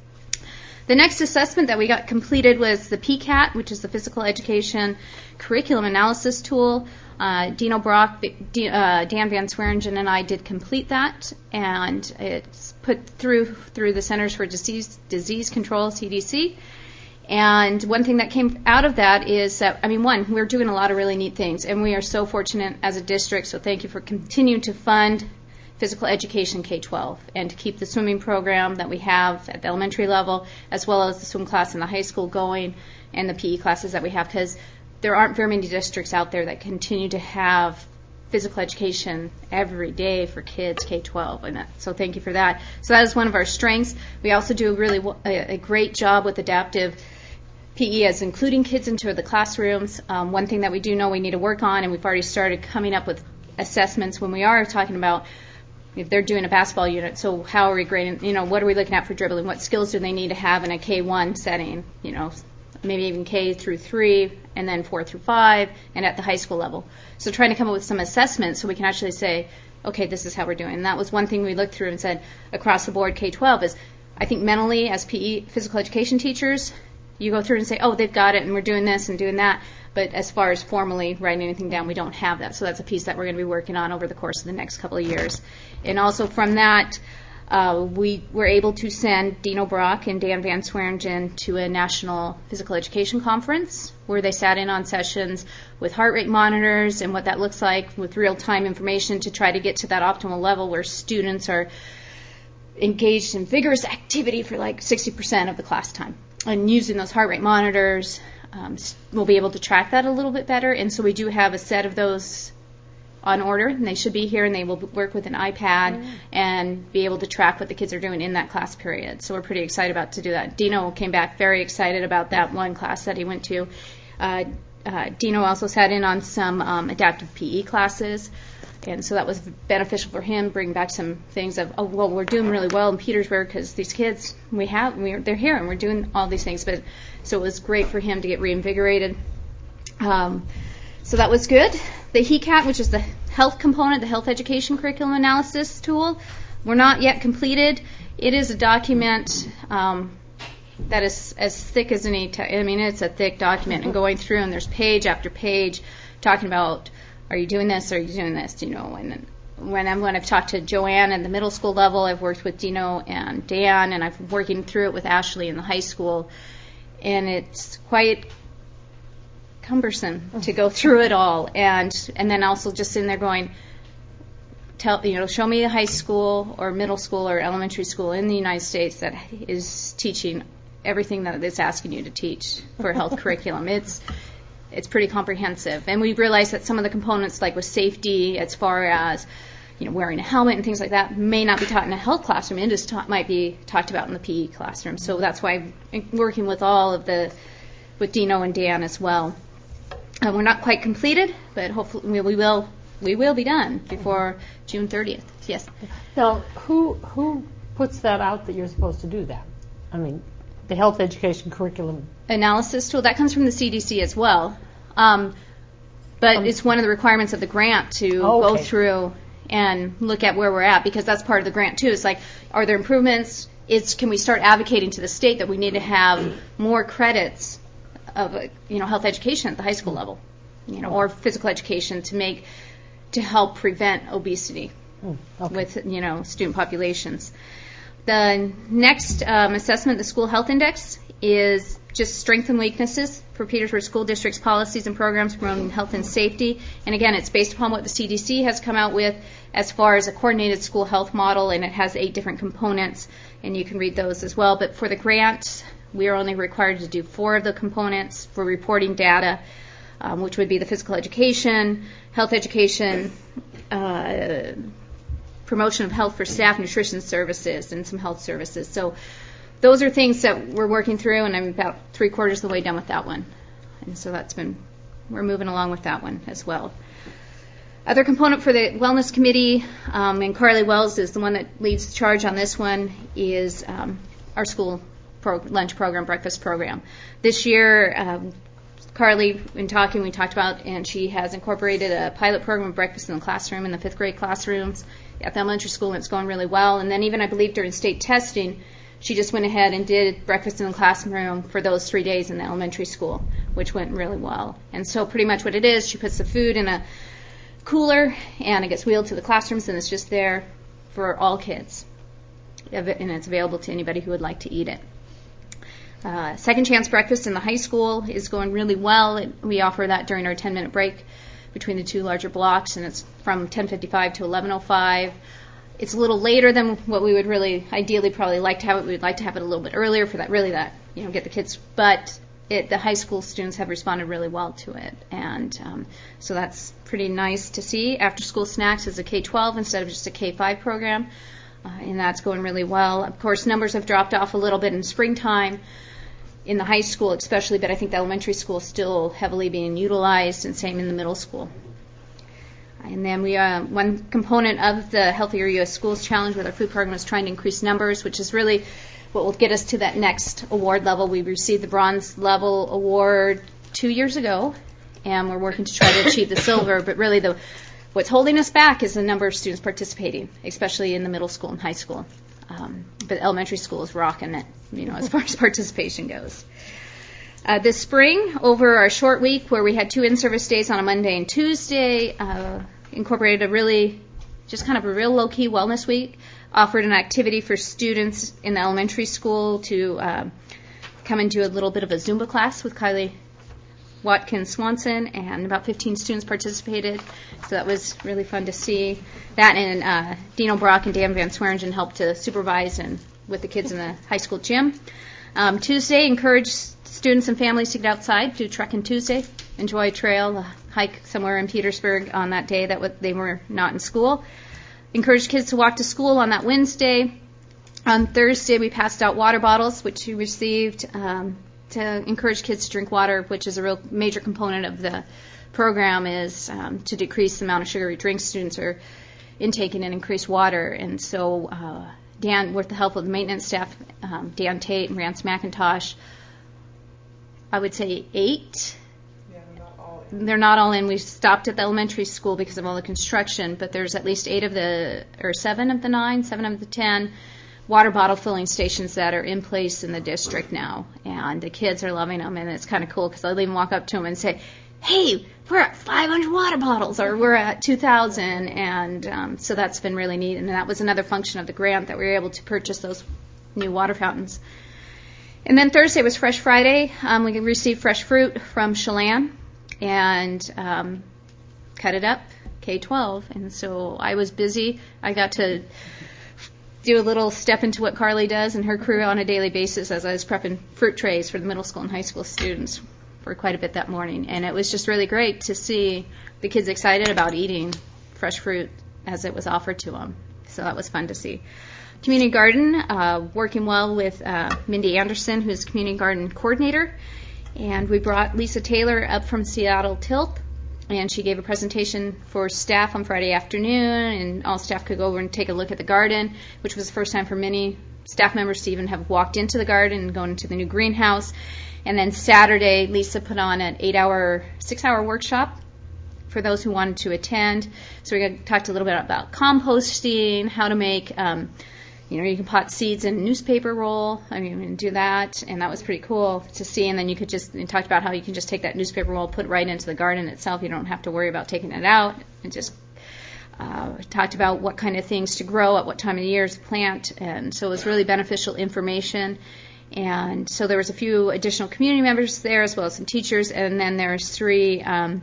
The next assessment that we got completed was the P CAT, which is the Physical Education Curriculum Analysis Tool. Uh, Dino Brock, D, uh, Dan Van Swearingen, and I did complete that, and it's put through through the Centers for Disease, Disease Control, C D C. And one thing that came out of that is that, I mean, one, we're doing a lot of really neat things, and we are so fortunate as a district, so thank you for continuing to fund physical education K twelve and to keep the swimming program that we have at the elementary level, as well as the swim class in the high school going, and the P E classes that we have, because there aren't very many districts out there that continue to have physical education every day for kids K twelve, and that, so thank you for that. So that is one of our strengths. We also do a really a, a great job with adaptive P E as including kids into the classrooms. Um, one thing that we do know we need to work on, and we've already started coming up with assessments when we are talking about if they're doing a basketball unit, so how are we grading, you know, what are we looking at for dribbling, what skills do they need to have in a K one setting, you know, maybe even K through three, and then four through five, and at the high school level. So trying to come up with some assessments so we can actually say, okay, this is how we're doing. And that was one thing we looked through and said across the board K twelve is, I think mentally as P E, physical education teachers, you go through and say, oh, they've got it, and we're doing this and doing that. But as far as formally writing anything down, we don't have that. So that's a piece that we're going to be working on over the course of the next couple of years. And also from that, uh, we were able to send Dino Brock and Dan Van Swearingen to a national physical education conference where they sat in on sessions with heart rate monitors and what that looks like with real-time information to try to get to that optimal level where students are engaged in vigorous activity for like sixty percent of the class time. And using those heart rate monitors, um, we'll be able to track that a little bit better. And so we do have a set of those on order, and they should be here, and they will work with an iPad mm. and be able to track what the kids are doing in that class period. So we're pretty excited about to do that. Dino came back very excited about that one class that he went to. Uh, uh, Dino also sat in on some um, adaptive P E classes, and so that was beneficial for him, bring back some things of, oh, well, we're doing really well in Petersburg because these kids, we have, we're, they're here, and we're doing all these things. But so it was great for him to get reinvigorated. Um, so that was good. The H E C A T, which is the health component, the health education curriculum analysis tool, we're not yet completed. It is a document um, that is as thick as any, te- I mean, it's a thick document, and going through, and there's page after page talking about, are you doing this, are you doing this, you know, and when, I'm, when I've talked to Joanne at the middle school level, I've worked with Dino and Dan, and I've been working through it with Ashley in the high school, and it's quite cumbersome to go through it all, and and then also just in there going, tell you know, show me a high school or middle school or elementary school in the United States that is teaching everything that it's asking you to teach for health curriculum. It's it's pretty comprehensive. And we realized that some of the components, like with safety, as far as you know, wearing a helmet and things like that, may not be taught in a health classroom. It just ta- might be talked about in the P E classroom. So that's why I'm working with all of the, with Dino and Dan as well. Uh, we're not quite completed, but hopefully we, we will. We will be done before June thirtieth. Yes. Now, who who puts that out that you're supposed to do that? I mean, the health education curriculum analysis tool that comes from the C D C as well, um, but um, it's one of the requirements of the grant to oh, okay. go through and look at where we're at, because that's part of the grant too. It's like, are there improvements? It's can we start advocating to the state that we need to have more credits of you know health education at the high school level, you know, or physical education to make to help prevent obesity mm, okay. with you know student populations. The next um, assessment, the school health index, is just strengths and weaknesses for Petersburg School District's policies and programs promoting health and safety. And again, it's based upon what the C D C has come out with as far as a coordinated school health model, and it has eight different components, and you can read those as well. But for the grant, we are only required to do four of the components for reporting data, um, which would be the physical education, health education, uh, promotion of health for staff, nutrition services, and some health services. So those are things that we're working through, and I'm about three quarters of the way done with that one. And so that's been, we're moving along with that one as well. Other component for the Wellness Committee, um, and Carly Wells is the one that leads the charge on this one, is um, our school pro- lunch program, breakfast program. This year, um, Carly, in talking, we talked about, and she has incorporated a pilot program of breakfast in the classroom, in the fifth grade classrooms at the elementary school, and it's going really well. And then even, I believe, during state testing, she just went ahead and did breakfast in the classroom for those three days in the elementary school, which went really well. And so pretty much what it is, she puts the food in a cooler, and it gets wheeled to the classrooms, and it's just there for all kids. And it's available to anybody who would like to eat it. Uh, Second Chance Breakfast in the high school is going really well. It, we offer that during our ten-minute break between the two larger blocks, and it's from ten fifty-five to eleven oh five. It's a little later than what we would really ideally probably like to have it. We'd like to have it a little bit earlier for that, really that, you know, get the kids. But it, the high school students have responded really well to it, and um, so that's pretty nice to see. After School Snacks is a K twelve instead of just a K five program, uh, and that's going really well. Of course, numbers have dropped off a little bit in springtime in the high school especially, but I think the elementary school is still heavily being utilized, and same in the middle school. And then we, uh, one component of the Healthier U S Schools Challenge with our food program is trying to increase numbers, which is really what will get us to that next award level. We received the bronze level award two years ago, and we're working to try to achieve the silver, but really the what's holding us back is the number of students participating, especially in the middle school and high school. Um, but elementary school is rocking it, you know, as far as participation goes. Uh, this spring, over our short week where we had two in-service days on a Monday and Tuesday, uh, incorporated a really, just kind of a real low-key wellness week, offered an activity for students in the elementary school to uh, come and do a little bit of a Zumba class with Kylie Watkins Swanson, and about fifteen students participated, so that was really fun to see. That, and uh, Dino Brock and Dan Van Swearingen helped to supervise and with the kids in the high school gym. Um, Tuesday, encourage students and families to get outside, do Trekking Tuesday, enjoy a trail, a hike somewhere in Petersburg on that day that w- they were not in school. Encourage kids to walk to school on that Wednesday. On Thursday, we passed out water bottles, which we received um, to encourage kids to drink water, which is a real major component of the program, is um, to decrease the amount of sugary drinks students are intaking and increase water. And so uh, Dan, with the help of the maintenance staff, um, Dan Tate and Rance McIntosh, I would say eight. Yeah, they're not all in. They're not all in. We stopped at the elementary school because of all the construction, but there's at least eight of the, or seven of the nine, seven of the ten water bottle filling stations that are in place in the district now, and the kids are loving them, and it's kind of cool because they'll even walk up to them and say, hey, we're at five hundred water bottles, or we're at two thousand, and um, so that's been really neat, and that was another function of the grant, that we were able to purchase those new water fountains. And then Thursday was Fresh Friday. Um, we received fresh fruit from Chelan and um, cut it up, K twelve, and so I was busy. I got to do a little step into what Carly does and her crew on a daily basis as I was prepping fruit trays for the middle school and high school students. for quite a bit that morning. And it was just really great to see the kids excited about eating fresh fruit as it was offered to them. So that was fun to see. Community garden, uh, working well with uh, Mindy Anderson, who's community garden coordinator. And we brought Lisa Taylor up from Seattle Tilth, and she gave a presentation for staff on Friday afternoon, and all staff could go over and take a look at the garden, which was the first time for many staff members to even have walked into the garden and gone into the new greenhouse. And then Saturday, Lisa put on an eight-hour, six-hour workshop for those who wanted to attend. So we talked a little bit about composting, how to make, um, you know, you can pot seeds in a newspaper roll. I mean, and do that, and that was pretty cool to see. And then you could just and talked about how you can just take that newspaper roll, put it right into the garden itself. You don't have to worry about taking it out. And just uh, talked about what kind of things to grow at what time of the year to plant, and so it was really beneficial information. And so there was a few additional community members there, as well as some teachers, and then there's three um,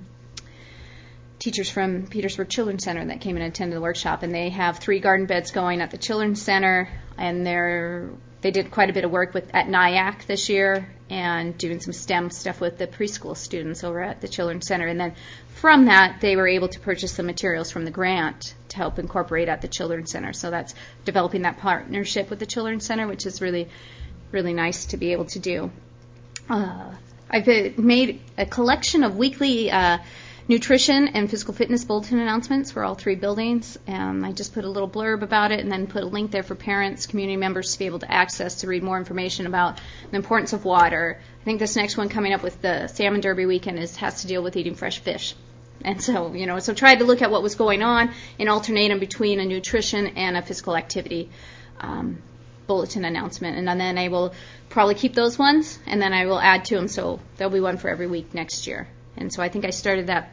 teachers from Petersburg Children's Center that came and attended the workshop, and they have three garden beds going at the Children's Center, and they're they did quite a bit of work with at N I A C this year and doing some STEM stuff with the preschool students over at the Children's Center. And then from that, they were able to purchase some materials from the grant to help incorporate at the Children's Center. So that's developing that partnership with the Children's Center, which is really, really nice to be able to do. Uh, I've made a collection of weekly uh, nutrition and physical fitness bulletin announcements for all three buildings. Um, I just put a little blurb about it and then put a link there for parents, community members to be able to access to read more information about the importance of water. I think this next one coming up with the Salmon Derby weekend is has to deal with eating fresh fish. And so, you know, so tried to look at what was going on and alternate them between a nutrition and a physical activity um, bulletin announcement. And then I will probably keep those ones, and then I will add to them, so there'll be one for every week next year. And so I think I started that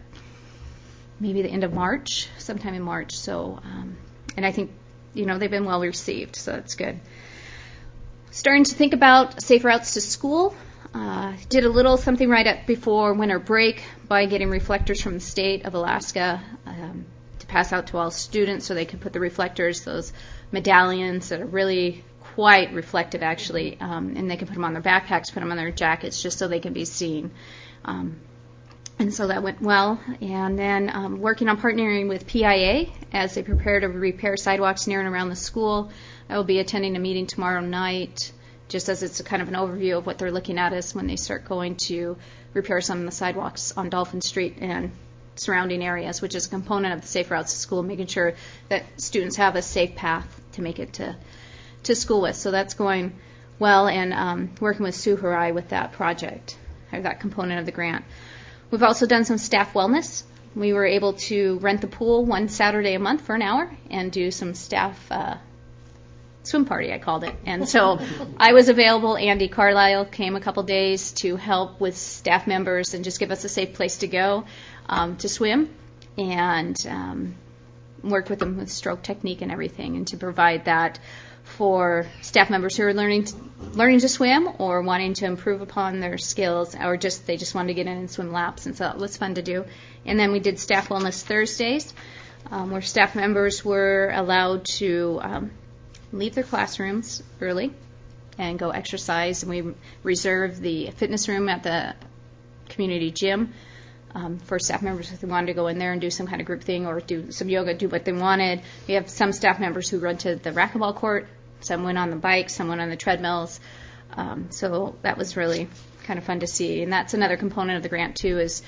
maybe the end of March, sometime in March. So, um, and I think, you know, they've been well received, so that's good. Starting to think about safe routes to school. Uh, did a little something right at before winter break by getting reflectors from the state of Alaska um, to pass out to all students so they could put the reflectors, those medallions that are really quite reflective actually, um, and they can put them on their backpacks, put them on their jackets just so they can be seen. Um, And so that went well. And then um, working on partnering with P I A as they prepare to repair sidewalks near and around the school. I will be attending a meeting tomorrow night, just as it's a kind of an overview of what they're looking at as when they start going to repair some of the sidewalks on Dolphin Street and surrounding areas, which is a component of the Safe Routes to School, making sure that students have a safe path to make it to, to school with. So that's going well, and um, working with Sue Harai with that project, or that component of the grant. We've also done some staff wellness. We were able to rent the pool one Saturday a month for an hour and do some staff uh, swim party, I called it. And so I was available. Andy Carlisle came a couple days to help with staff members and just give us a safe place to go um, to swim, and um, work with them with stroke technique and everything, and to provide that for staff members who are learning to, learning to swim or wanting to improve upon their skills, or just they just wanted to get in and swim laps, and so it was fun to do. And then we did Staff Wellness Thursdays, um, where staff members were allowed to um, leave their classrooms early and go exercise, and we reserved the fitness room at the community gym um, for staff members if they wanted to go in there and do some kind of group thing or do some yoga, do what they wanted. We have some staff members who run to the racquetball court. Some went on the bike, some went on the treadmills. Um, so that was really kind of fun to see. And that's another component of the grant, too, is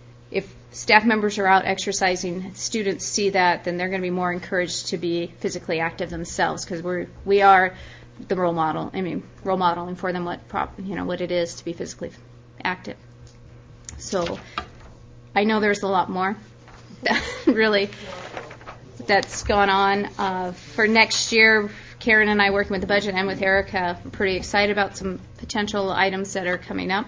if staff members are out exercising, students see that, then they're going to be more encouraged to be physically active themselves, because we're we are the role model. I mean, role modeling for them what prop, you know what it is to be physically active. So I know there's a lot more, really, that's gone on uh, for next year. Karen and I, working with the budget and with Erica, are pretty excited about some potential items that are coming up.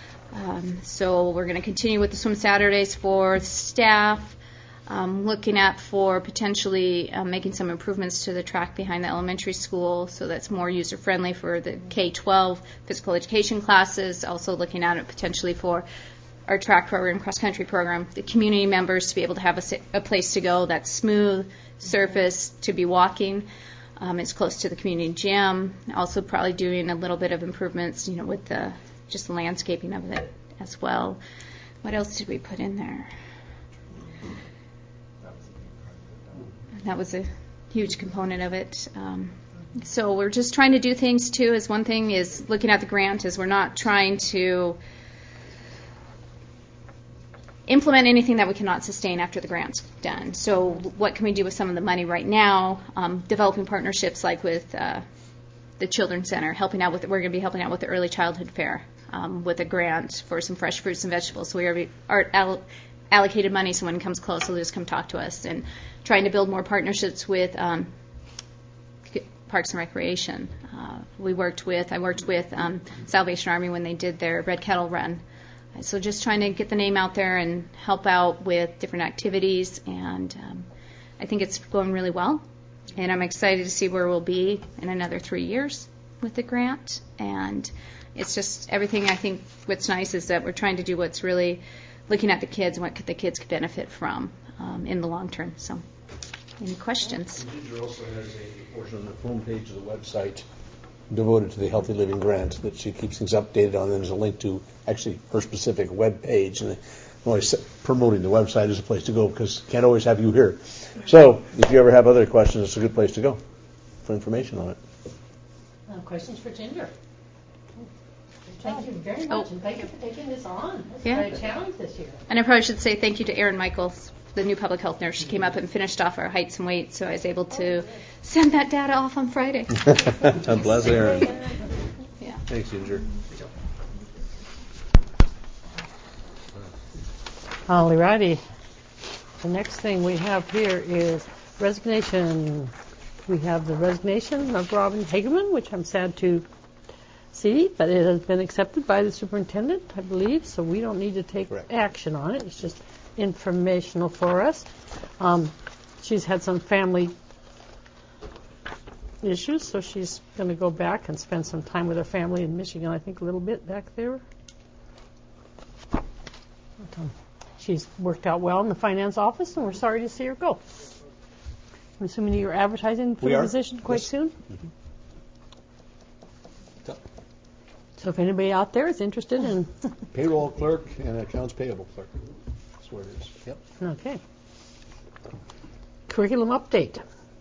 Um, so we're going to continue with the Swim Saturdays for staff, um, looking at for potentially uh, making some improvements to the track behind the elementary school so that's more user-friendly for the K twelve physical education classes, also looking at it potentially for our track program, cross-country program, the community members to be able to have a, a place to go that's smooth surface to be walking. Um, it's close to the community gym. Also probably doing a little bit of improvements, you know, with the just the landscaping of it as well. What else did we put in there? That was a huge component of it. Um, so we're just trying to do things too. As one thing is looking at the grant is we're not trying to implement anything that we cannot sustain after the grant's done. So what can we do with some of the money right now? Um, developing partnerships like with uh, the Children's Center, helping out with, we're going to be helping out with the Early Childhood Fair um, with a grant for some fresh fruits and vegetables. So we already are all, allocated money, so when it comes close, they'll just come talk to us. And trying to build more partnerships with um, Parks and Recreation. Uh, we worked with, I worked with um, Salvation Army when they did their Red Kettle Run. So just trying to get the name out there and help out with different activities, and um, I think it's going really well. And I'm excited to see where we'll be in another three years with the grant. And it's just everything. I think what's nice is that we're trying to do what's really looking at the kids and what the kids could benefit from um, in the long term. So, any questions? Ginger also has a portion on the homepage of the website devoted to the Healthy Living Grant that she keeps things updated on. And there's a link to actually her specific web page. And I'm always promoting the website as a place to go because can't always have you here. So if you ever have other questions, it's a good place to go for information on it. Uh, questions for Ginger? Thank you very much, Oh. and thank you for taking this on. It's Yeah. a great challenge this year. And I probably should say thank you to Erin Michaels, the new public health nurse. She came up and finished off our heights and weights, so I was able to send that data off on Friday. Bless Aaron. Yeah. Thanks, Ginger. Alrighty. The next thing we have here is resignation. We have the resignation of Robin Hageman, which I'm sad to see, but it has been accepted by the superintendent, I believe, so we don't need to take Correct. action on it. It's just informational for us. Um, she's had some family issues, so she's going to go back and spend some time with her family in Michigan, I think a little bit back there. But, um, she's worked out well in the finance office, and we're sorry to see her go. I'm assuming you're advertising for We the are. position quite Yes. soon? Mm-hmm. So if anybody out there is interested in... Payroll clerk and accounts payable clerk. That's where it is. Yep. Okay. Curriculum update.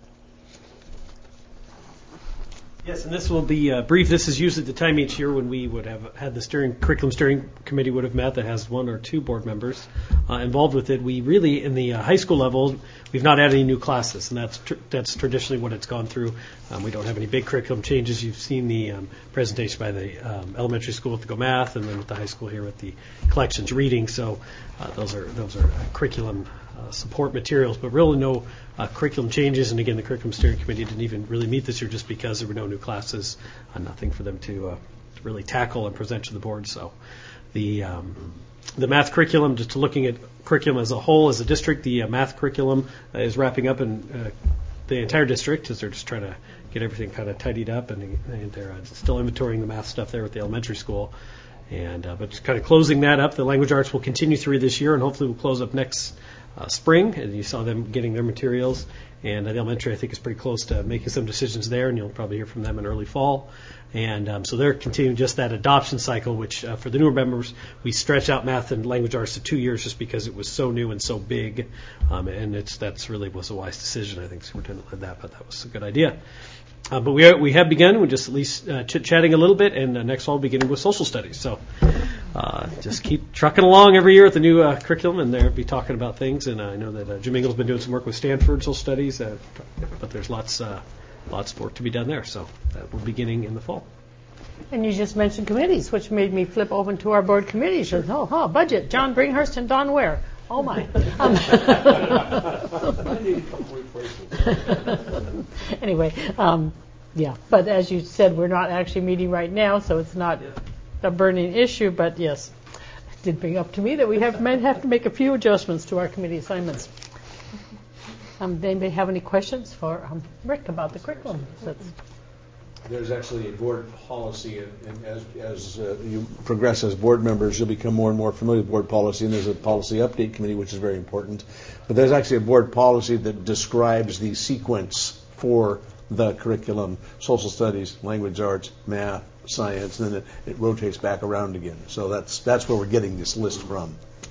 Yes, and this will be uh, brief. This is usually the time each year when we would have had the steering curriculum steering committee would have met that has one or two board members uh, involved with it. We really, in the uh, high school level, we've not added any new classes, and that's tr- that's traditionally what it's gone through. Um, we don't have any big curriculum changes. You've seen the um, presentation by the um, elementary school with the Go Math, and then with the high school here with the collections reading. So uh, those are those are uh, curriculum uh, support materials, but really no uh, curriculum changes. And again, the curriculum steering committee didn't even really meet this year just because there were no new classes, uh, nothing for them to uh, really tackle and present to the board. So the um, the math curriculum, just looking at curriculum as a whole, as a district, the uh, math curriculum uh, is wrapping up in uh, the entire district as they're just trying to get everything kind of tidied up, and, and they're uh, still inventorying the math stuff there at the elementary school. And uh, but just kind of closing that up. The language arts will continue through this year, and hopefully will close up next uh, spring. And you saw them getting their materials. And uh, the elementary, I think, is pretty close to making some decisions there, and you'll probably hear from them in early fall. And um, so they're continuing just that adoption cycle, which uh, for the newer members, we stretched out math and language arts to two years just because it was so new and so big. Um, and it's that's really was a wise decision. I think the superintendent led that, but that was a good idea. Uh, but we are, we have begun. We're just at least uh, chit-chatting a little bit, and uh, next fall we'll be beginning with social studies. So uh, just keep trucking along every year with the new uh, curriculum, and they'll be talking about things. And uh, I know that uh, Jim Ingle's been doing some work with Stanford social studies, uh, but there's lots uh, lots of work to be done there. So that will be beginning in the fall. And you just mentioned committees, which made me flip open to our board committees. And, oh, oh, budget, John Bringhurst and Don Ware. Oh, my. Um, anyway, um, yeah. But as you said, we're not actually meeting right now, so it's not a burning issue. But, yes, it did bring up to me that we have might have to make a few adjustments to our committee assignments. Um, does anybody have any questions for um, Rick about the curriculum? That's There's actually a board policy, and, and as, as uh, you progress as board members, you'll become more and more familiar with board policy, and there's a policy update committee, which is very important. But there's actually a board policy that describes the sequence for the curriculum, social studies, language arts, math, science, and then it, it rotates back around again. So that's that's where we're getting this list from.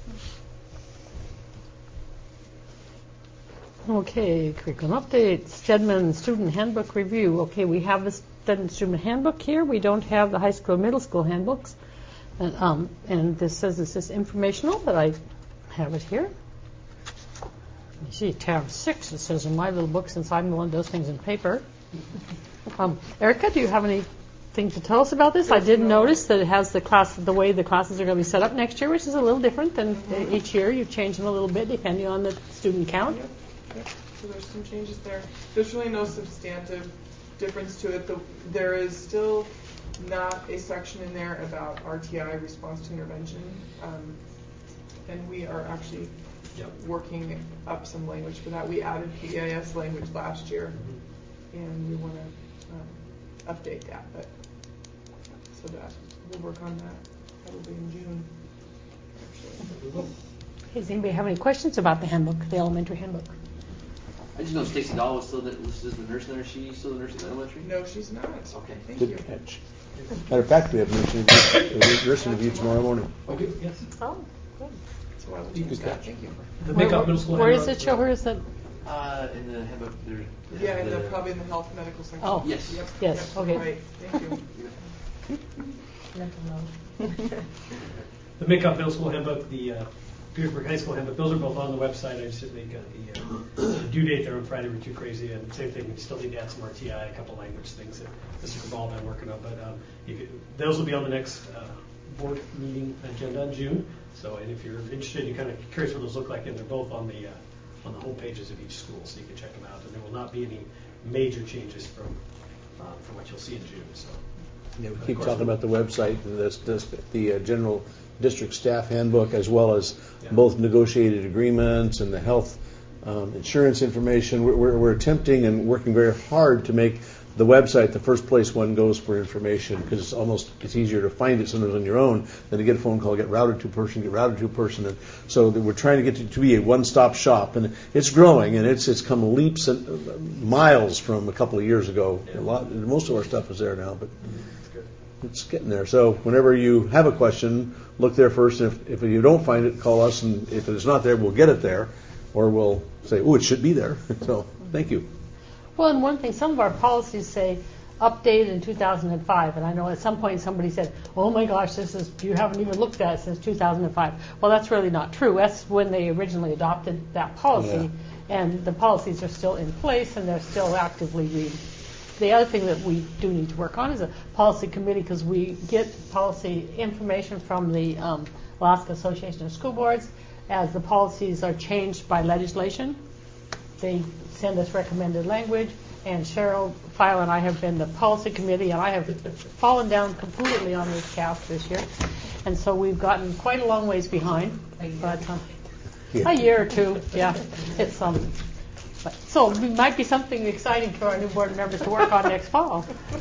Okay, curriculum update, Stedman Student Handbook Review. Okay, we have the Stedman Student Handbook here. We don't have the high school and middle school handbooks. And, um, and this says this is informational, but I have it here. You see tab six, it says in my little book, since I'm the one who does things in paper. Um, Erica, do you have anything to tell us about this? I did notice that it has the class, the way the classes are going to be set up next year, which is a little different than each year. You've changed them a little bit depending on the student count. Yep. So there's some changes there. There's really no substantive difference to it. The, there is still not a section in there about R T I, response to intervention, um, and we are actually yep. working up some language for that. We added P B I S language last year, mm-hmm. and we want to um, update that. But so that we'll work on that probably in June. Actually. Does anybody have any questions about the handbook, the elementary handbook? I just know Stacy Dahl was still the, listed as the nurse there. Is she still the nurse in elementary? No, she's not. Okay. Thank Good you. catch. Matter of fact, we have nursing interview, nursing interview tomorrow morning. Okay. Yes. Oh, good. So I will change that. Thank you. The Makeup Middle School Where handbook. is it, show? Where is it? Uh, in the handbook. There, Yeah, in the, the, probably in the health medical section. Oh, yes. Yep. Yes, Yep. okay. Right. Thank you. The Makeup Middle School handbook, the uh, Petersburg High School handbook, those are both on the website. I just didn't make uh, the uh, due date there on Friday. We're too crazy. And same thing, we still need to add some R T I, a couple language things that Mister Cabal been working on. But um, if it, those will be on the next uh, board meeting agenda in June. So, and if you're interested, you're kind of curious what those look like, and they're both on the uh, on the home pages of each school, so you can check them out. And there will not be any major changes from uh, from what you'll see in June. So. Yeah, we keep talking about the website, this, this, the uh, general district staff handbook, as well as yeah. both negotiated agreements and the health um, insurance information. We're, we're, we're attempting and working very hard to make the website the first place one goes for information, because it's almost it's easier to find it sometimes on your own than to get a phone call, get routed to a person, get routed to a person. And so that we're trying to get to, to be a one-stop shop, and it's growing, and it's it's come leaps and miles from a couple of years ago. Yeah. A lot, most of our stuff is there now, but. It's getting there. So whenever you have a question, look there first. If, if you don't find it, call us. And if it's not there, we'll get it there. Or we'll say, oh, it should be there. So thank you. Well, and one thing, some of our policies say updated in two thousand five. And I know at some point somebody said, oh, my gosh, this is you haven't even looked at it since two thousand five. Well, that's really not true. That's when they originally adopted that policy. Yeah. And the policies are still in place, and they're still actively read. The other thing that we do need to work on is a policy committee, because we get policy information from the um, Alaska Association of School Boards. As the policies are changed by legislation, they send us recommended language, and Cheryl File and I have been the policy committee, and I have fallen down completely on this cast this year. And so we've gotten quite a long ways behind, but um, yeah. a year or two, yeah. It's um. So it might be something exciting for our new board members to work on next fall.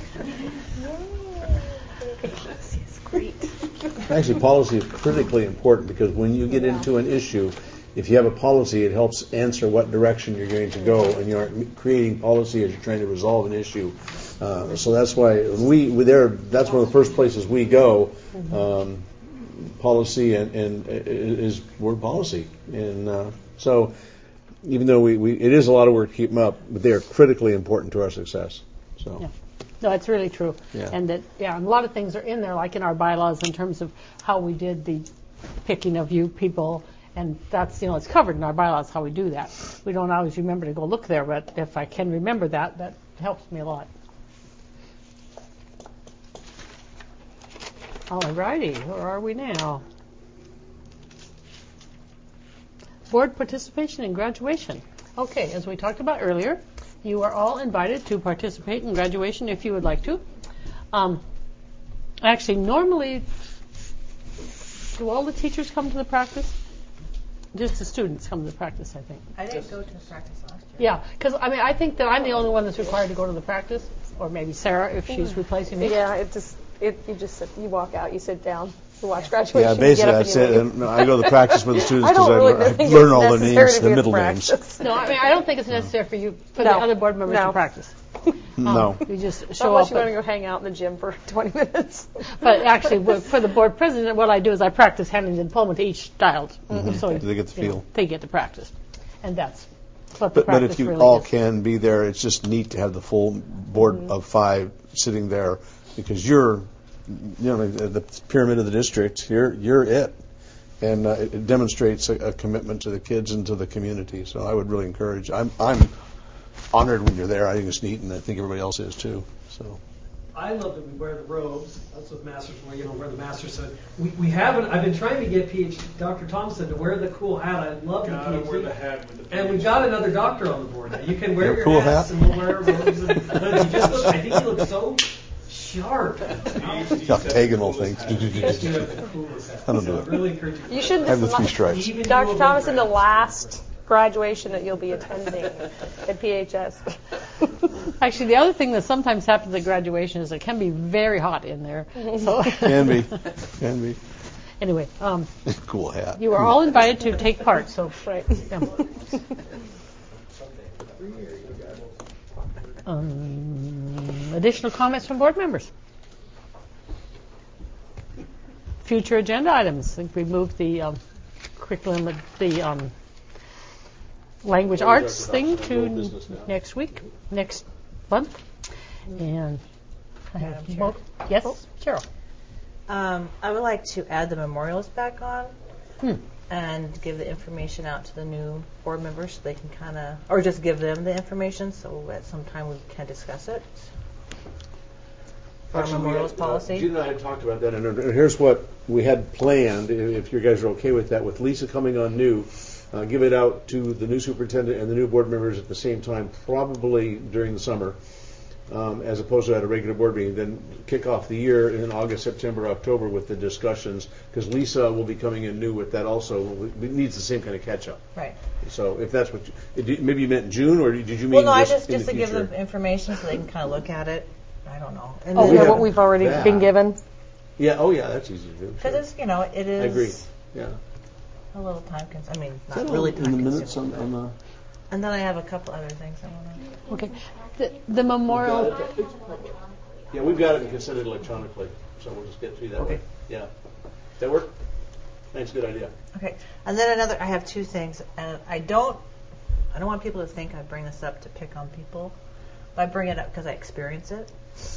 Policy is great. Actually, policy is critically important, because when you get into an issue, if you have a policy, it helps answer what direction you're going to go, and you aren't creating policy as you're trying to resolve an issue. Uh, so that's why when we we there. That's one of the first places we go. Um, policy and, and is word policy, and uh, so. Even though we, we, it is a lot of work to keep them up, but they are critically important to our success. So, yeah. No, it's really true. Yeah. And that, yeah, and a lot of things are in there, like in our bylaws, in terms of how we did the picking of you people, and that's, you know, it's covered in our bylaws how we do that. We don't always remember to go look there, but if I can remember that, that helps me a lot. All righty, where are we now? Board participation in graduation. Okay, as we talked about earlier, you are all invited to participate in graduation if you would like to. Um, actually, normally, do all the teachers come to the practice? Just the students come to the practice, I think. I didn't go to the practice last year. Yeah, because I mean, I think that I'm the only one that's required to go to the practice, or maybe Sarah if she's replacing me. Yeah, it just it you just sit, you walk out, you sit down. To watch graduation. Yeah, basically, I sit. And I go to the practice with the students because I, really I learn all the names, the middle names. No, I mean I don't think it's necessary for you for no. the other board members no. to practice. No. You just show Unless up. you want to at- go hang out in the gym for twenty minutes. But actually, with- for the board president, what I do is I practice handing the diploma to each child. Mhm. So They get the you know, feel. they get to practice. And that's what the But, but practice if you really all is. can be there, it's just neat to have the full board of five sitting there because you're, you know, the the pyramid of the district. You're you're it, and uh, it, it demonstrates a, a commitment to the kids and to the community. So I would really encourage. I'm I'm honored when you're there. I think it's neat, and I think everybody else is too. So. I love that we wear the robes. That's what masters wear. You know, wear the master said. We, we haven't. I've been trying to get PhD Doctor Thompson to wear the cool hat. I love Gotta the PhD. wear the hat with the And we've got another doctor on the board now. You can wear Your your cool hats hat? and we'll wear robes. And, and you just look, I think you look so sharp. Octagonal things. You have the coolest hat. I don't So do I it. really encourage you. You should. I have the three stripes. Even Doctor you Thomason, the over- last graduation that you'll be attending at P H S. Actually, the other thing that sometimes happens at graduation is it can be very hot in there. So Can be, can be. Anyway, um, Cool hat. you are all invited to take part. So Right. yeah. Um, additional comments from board members? Future agenda items. I think we moved the um, curriculum, the um, language arts thing to next week, next month. And I have Madam Chair. mo- yes, Cheryl. Um, I would like to add the memorials back on Hmm. and give the information out to the new board members so they can kind of, or just give them the information so at some time we can discuss it. For our Actually, we memorials had, uh, policy. Jude and I had talked about that, and uh, here's what we had planned, i- if you guys are okay with that, with Lisa coming on new, uh, give it out to the new superintendent and the new board members at the same time, probably during the summer, um, as opposed to at a regular board meeting, then kick off the year in August, September, October with the discussions, because Lisa will be coming in new with that also. It needs the same kind of catch-up. Right. So if that's what, you, did- maybe you meant June, or did you mean Well, no, I just just, in just the to give future? them information so they can kind of look at it. I don't know. And Oh, then- yeah, what we've already that. been given. Yeah, oh yeah, that's easy to do. Because sure. it's, you know, it is I agree, yeah. a little time consuming. I mean, Is not that really in time the minutes consuming. on, on And then I have a couple other things I want to. Okay. The, the memorial. the... Yeah, we've got it and can send it electronically, so we'll just get through that Okay. way. Yeah. Does that work? Thanks, good idea. Okay, and then another. I have two things, and I don't. I don't want people to think I bring this up to pick on people. But I bring it up because I experience it.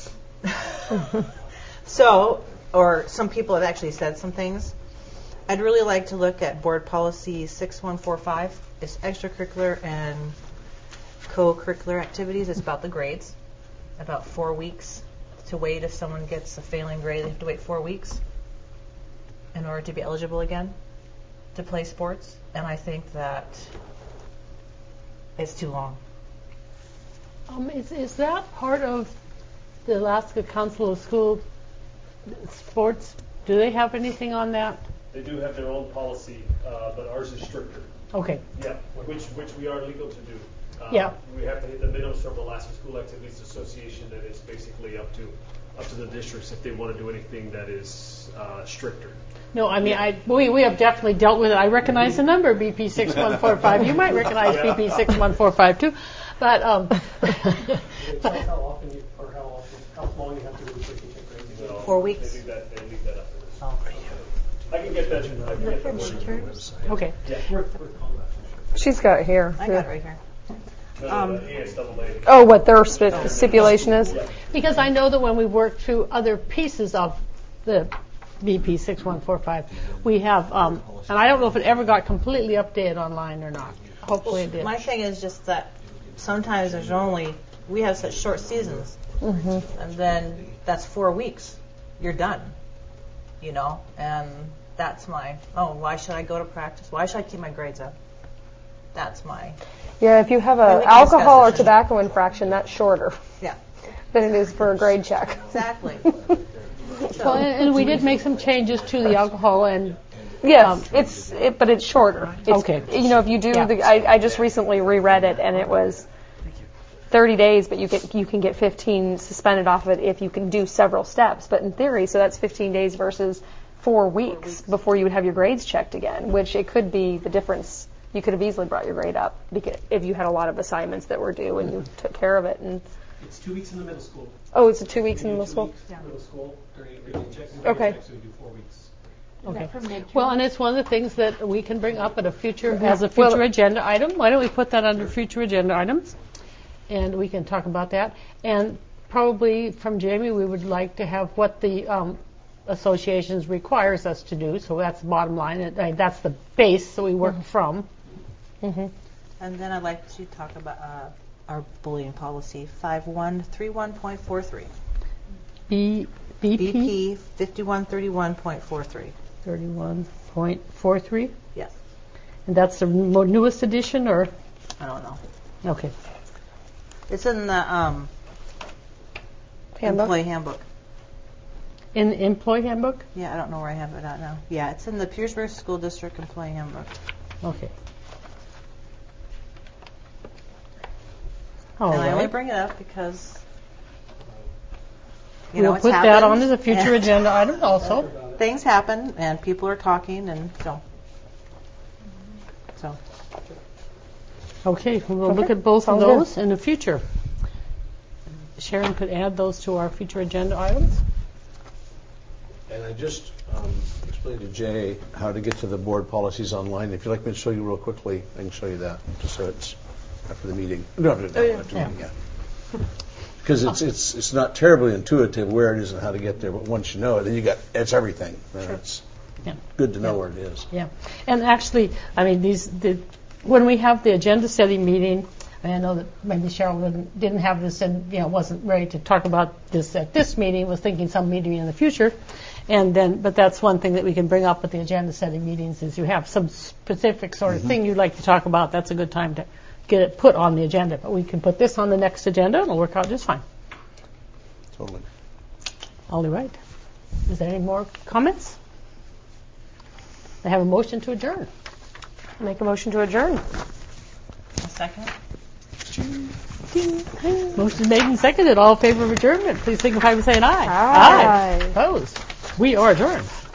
So, or some people have actually said some things. I'd really like to look at board policy six one four five. It's extracurricular and co-curricular activities. It's about the grades. About four weeks to wait if someone gets a failing grade. They have to wait four weeks in order to be eligible again to play sports. And I think that it's too long. Um, is, is that part of the Alaska Council of School Sports? Do they have anything on that? They do have their own policy, uh, but ours is stricter. Okay. Yeah, which which we are legal to do. Uh, Yeah. We have to hit the minimums from Alaska School Activities Association, and it's basically up to up to the districts if they want to do anything that is uh, stricter. No, I mean, I we, we have definitely dealt with it. I recognize the number B P six one four five. You might recognize B P six one four five too, but um, How often you, or how often, how long you have to do the chicken check grades? No, Four weeks? They leave that, they leave that up to us. Oh. I can get that. I can get that word. okay. Yeah, worth, worth calling that. She's got it here. I got it right here. No, Um, no, no, A S double A. Oh, what their sti- stipulation is? Because I know that when we work through other pieces of the B P six one four five, we have, um, and I don't know if it ever got completely updated online or not. Hopefully it did. My thing is just that sometimes there's only, we have such short seasons. Mm-hmm. And then that's four weeks. You're done. You know? And that's my, oh, why should I go to practice? Why should I keep my grades up? That's my, Yeah, if you have And an we can discuss alcohol or it. tobacco infraction, that's shorter yeah, than it is for a grade check. exactly. Well, and, and we did make some changes to the alcohol and Yes, it's it, but it's shorter. It's, Okay. You know, if you do, Yeah. the, I, I just recently reread it, and it was thirty days, but you get you can get fifteen suspended off of it if you can do several steps. But in theory, so that's fifteen days versus four weeks before you would have your grades checked again, which it could be the difference. You could have easily brought your grade up because if you had a lot of assignments that were due and you took care of it. And It's two weeks in the middle school. Oh, it's a two weeks We in do the middle two school? weeks middle school. During, during checks, Okay. checks, we do four weeks. Okay. Well, and it's one of the things that we can bring up at a future, as a future Well- agenda item. Why don't we put that under future agenda items? And we can talk about that. And probably from Jamie, we would like to have what the um, associations requires us to do. So that's the bottom line. It- uh, That's the base that we work from. Mm-hmm. And then I'd like to talk about uh, our bullying policy, five one three one point four three. B, BP? B P fifty-one thirty-one point four three. thirty-one point four three? Yes. And that's the mo- newest edition, or? I don't know. Okay. It's in the um, Handbook? employee handbook. In the employee handbook? Yeah, I don't know where I have it at now. Yeah, it's in the Petersburg School District employee handbook. Okay. All and I only right. bring it up because you We'll know it's put that happened, on as a future and agenda item also. Things happen and people are talking and so. So. Okay, we'll Okay. look at both of Sounds good. those in the future. Sharon could add those to our future agenda items. And I just um, explained to Jay how to get to the board policies online. If you'd like me to show you real quickly, I can show you that, just so it's after the meeting. No, no, no, Oh, yeah. after the meeting, yeah. Because it's it's it's not terribly intuitive where it is and how to get there, but once you know it, then you got it's everything. And it's Yeah. good to know where it is. Yeah, and actually, I mean, these the, when we have the agenda setting meeting, and I know that maybe Cheryl didn't, didn't have this and you know wasn't ready to talk about this at this meeting, was thinking some meeting in the future, and then but that's one thing that we can bring up at the agenda setting meetings is you have some specific sort of Mhm. thing you'd like to talk about. That's a good time to get it put on the agenda. But we can put this on the next agenda, and it'll work out just fine. Totally. All right. Is there any more comments? I have a motion to adjourn. Make a motion to adjourn. A second. Motion made and seconded. All in favor of adjournment, please signify by saying aye. Aye. Opposed? We are adjourned.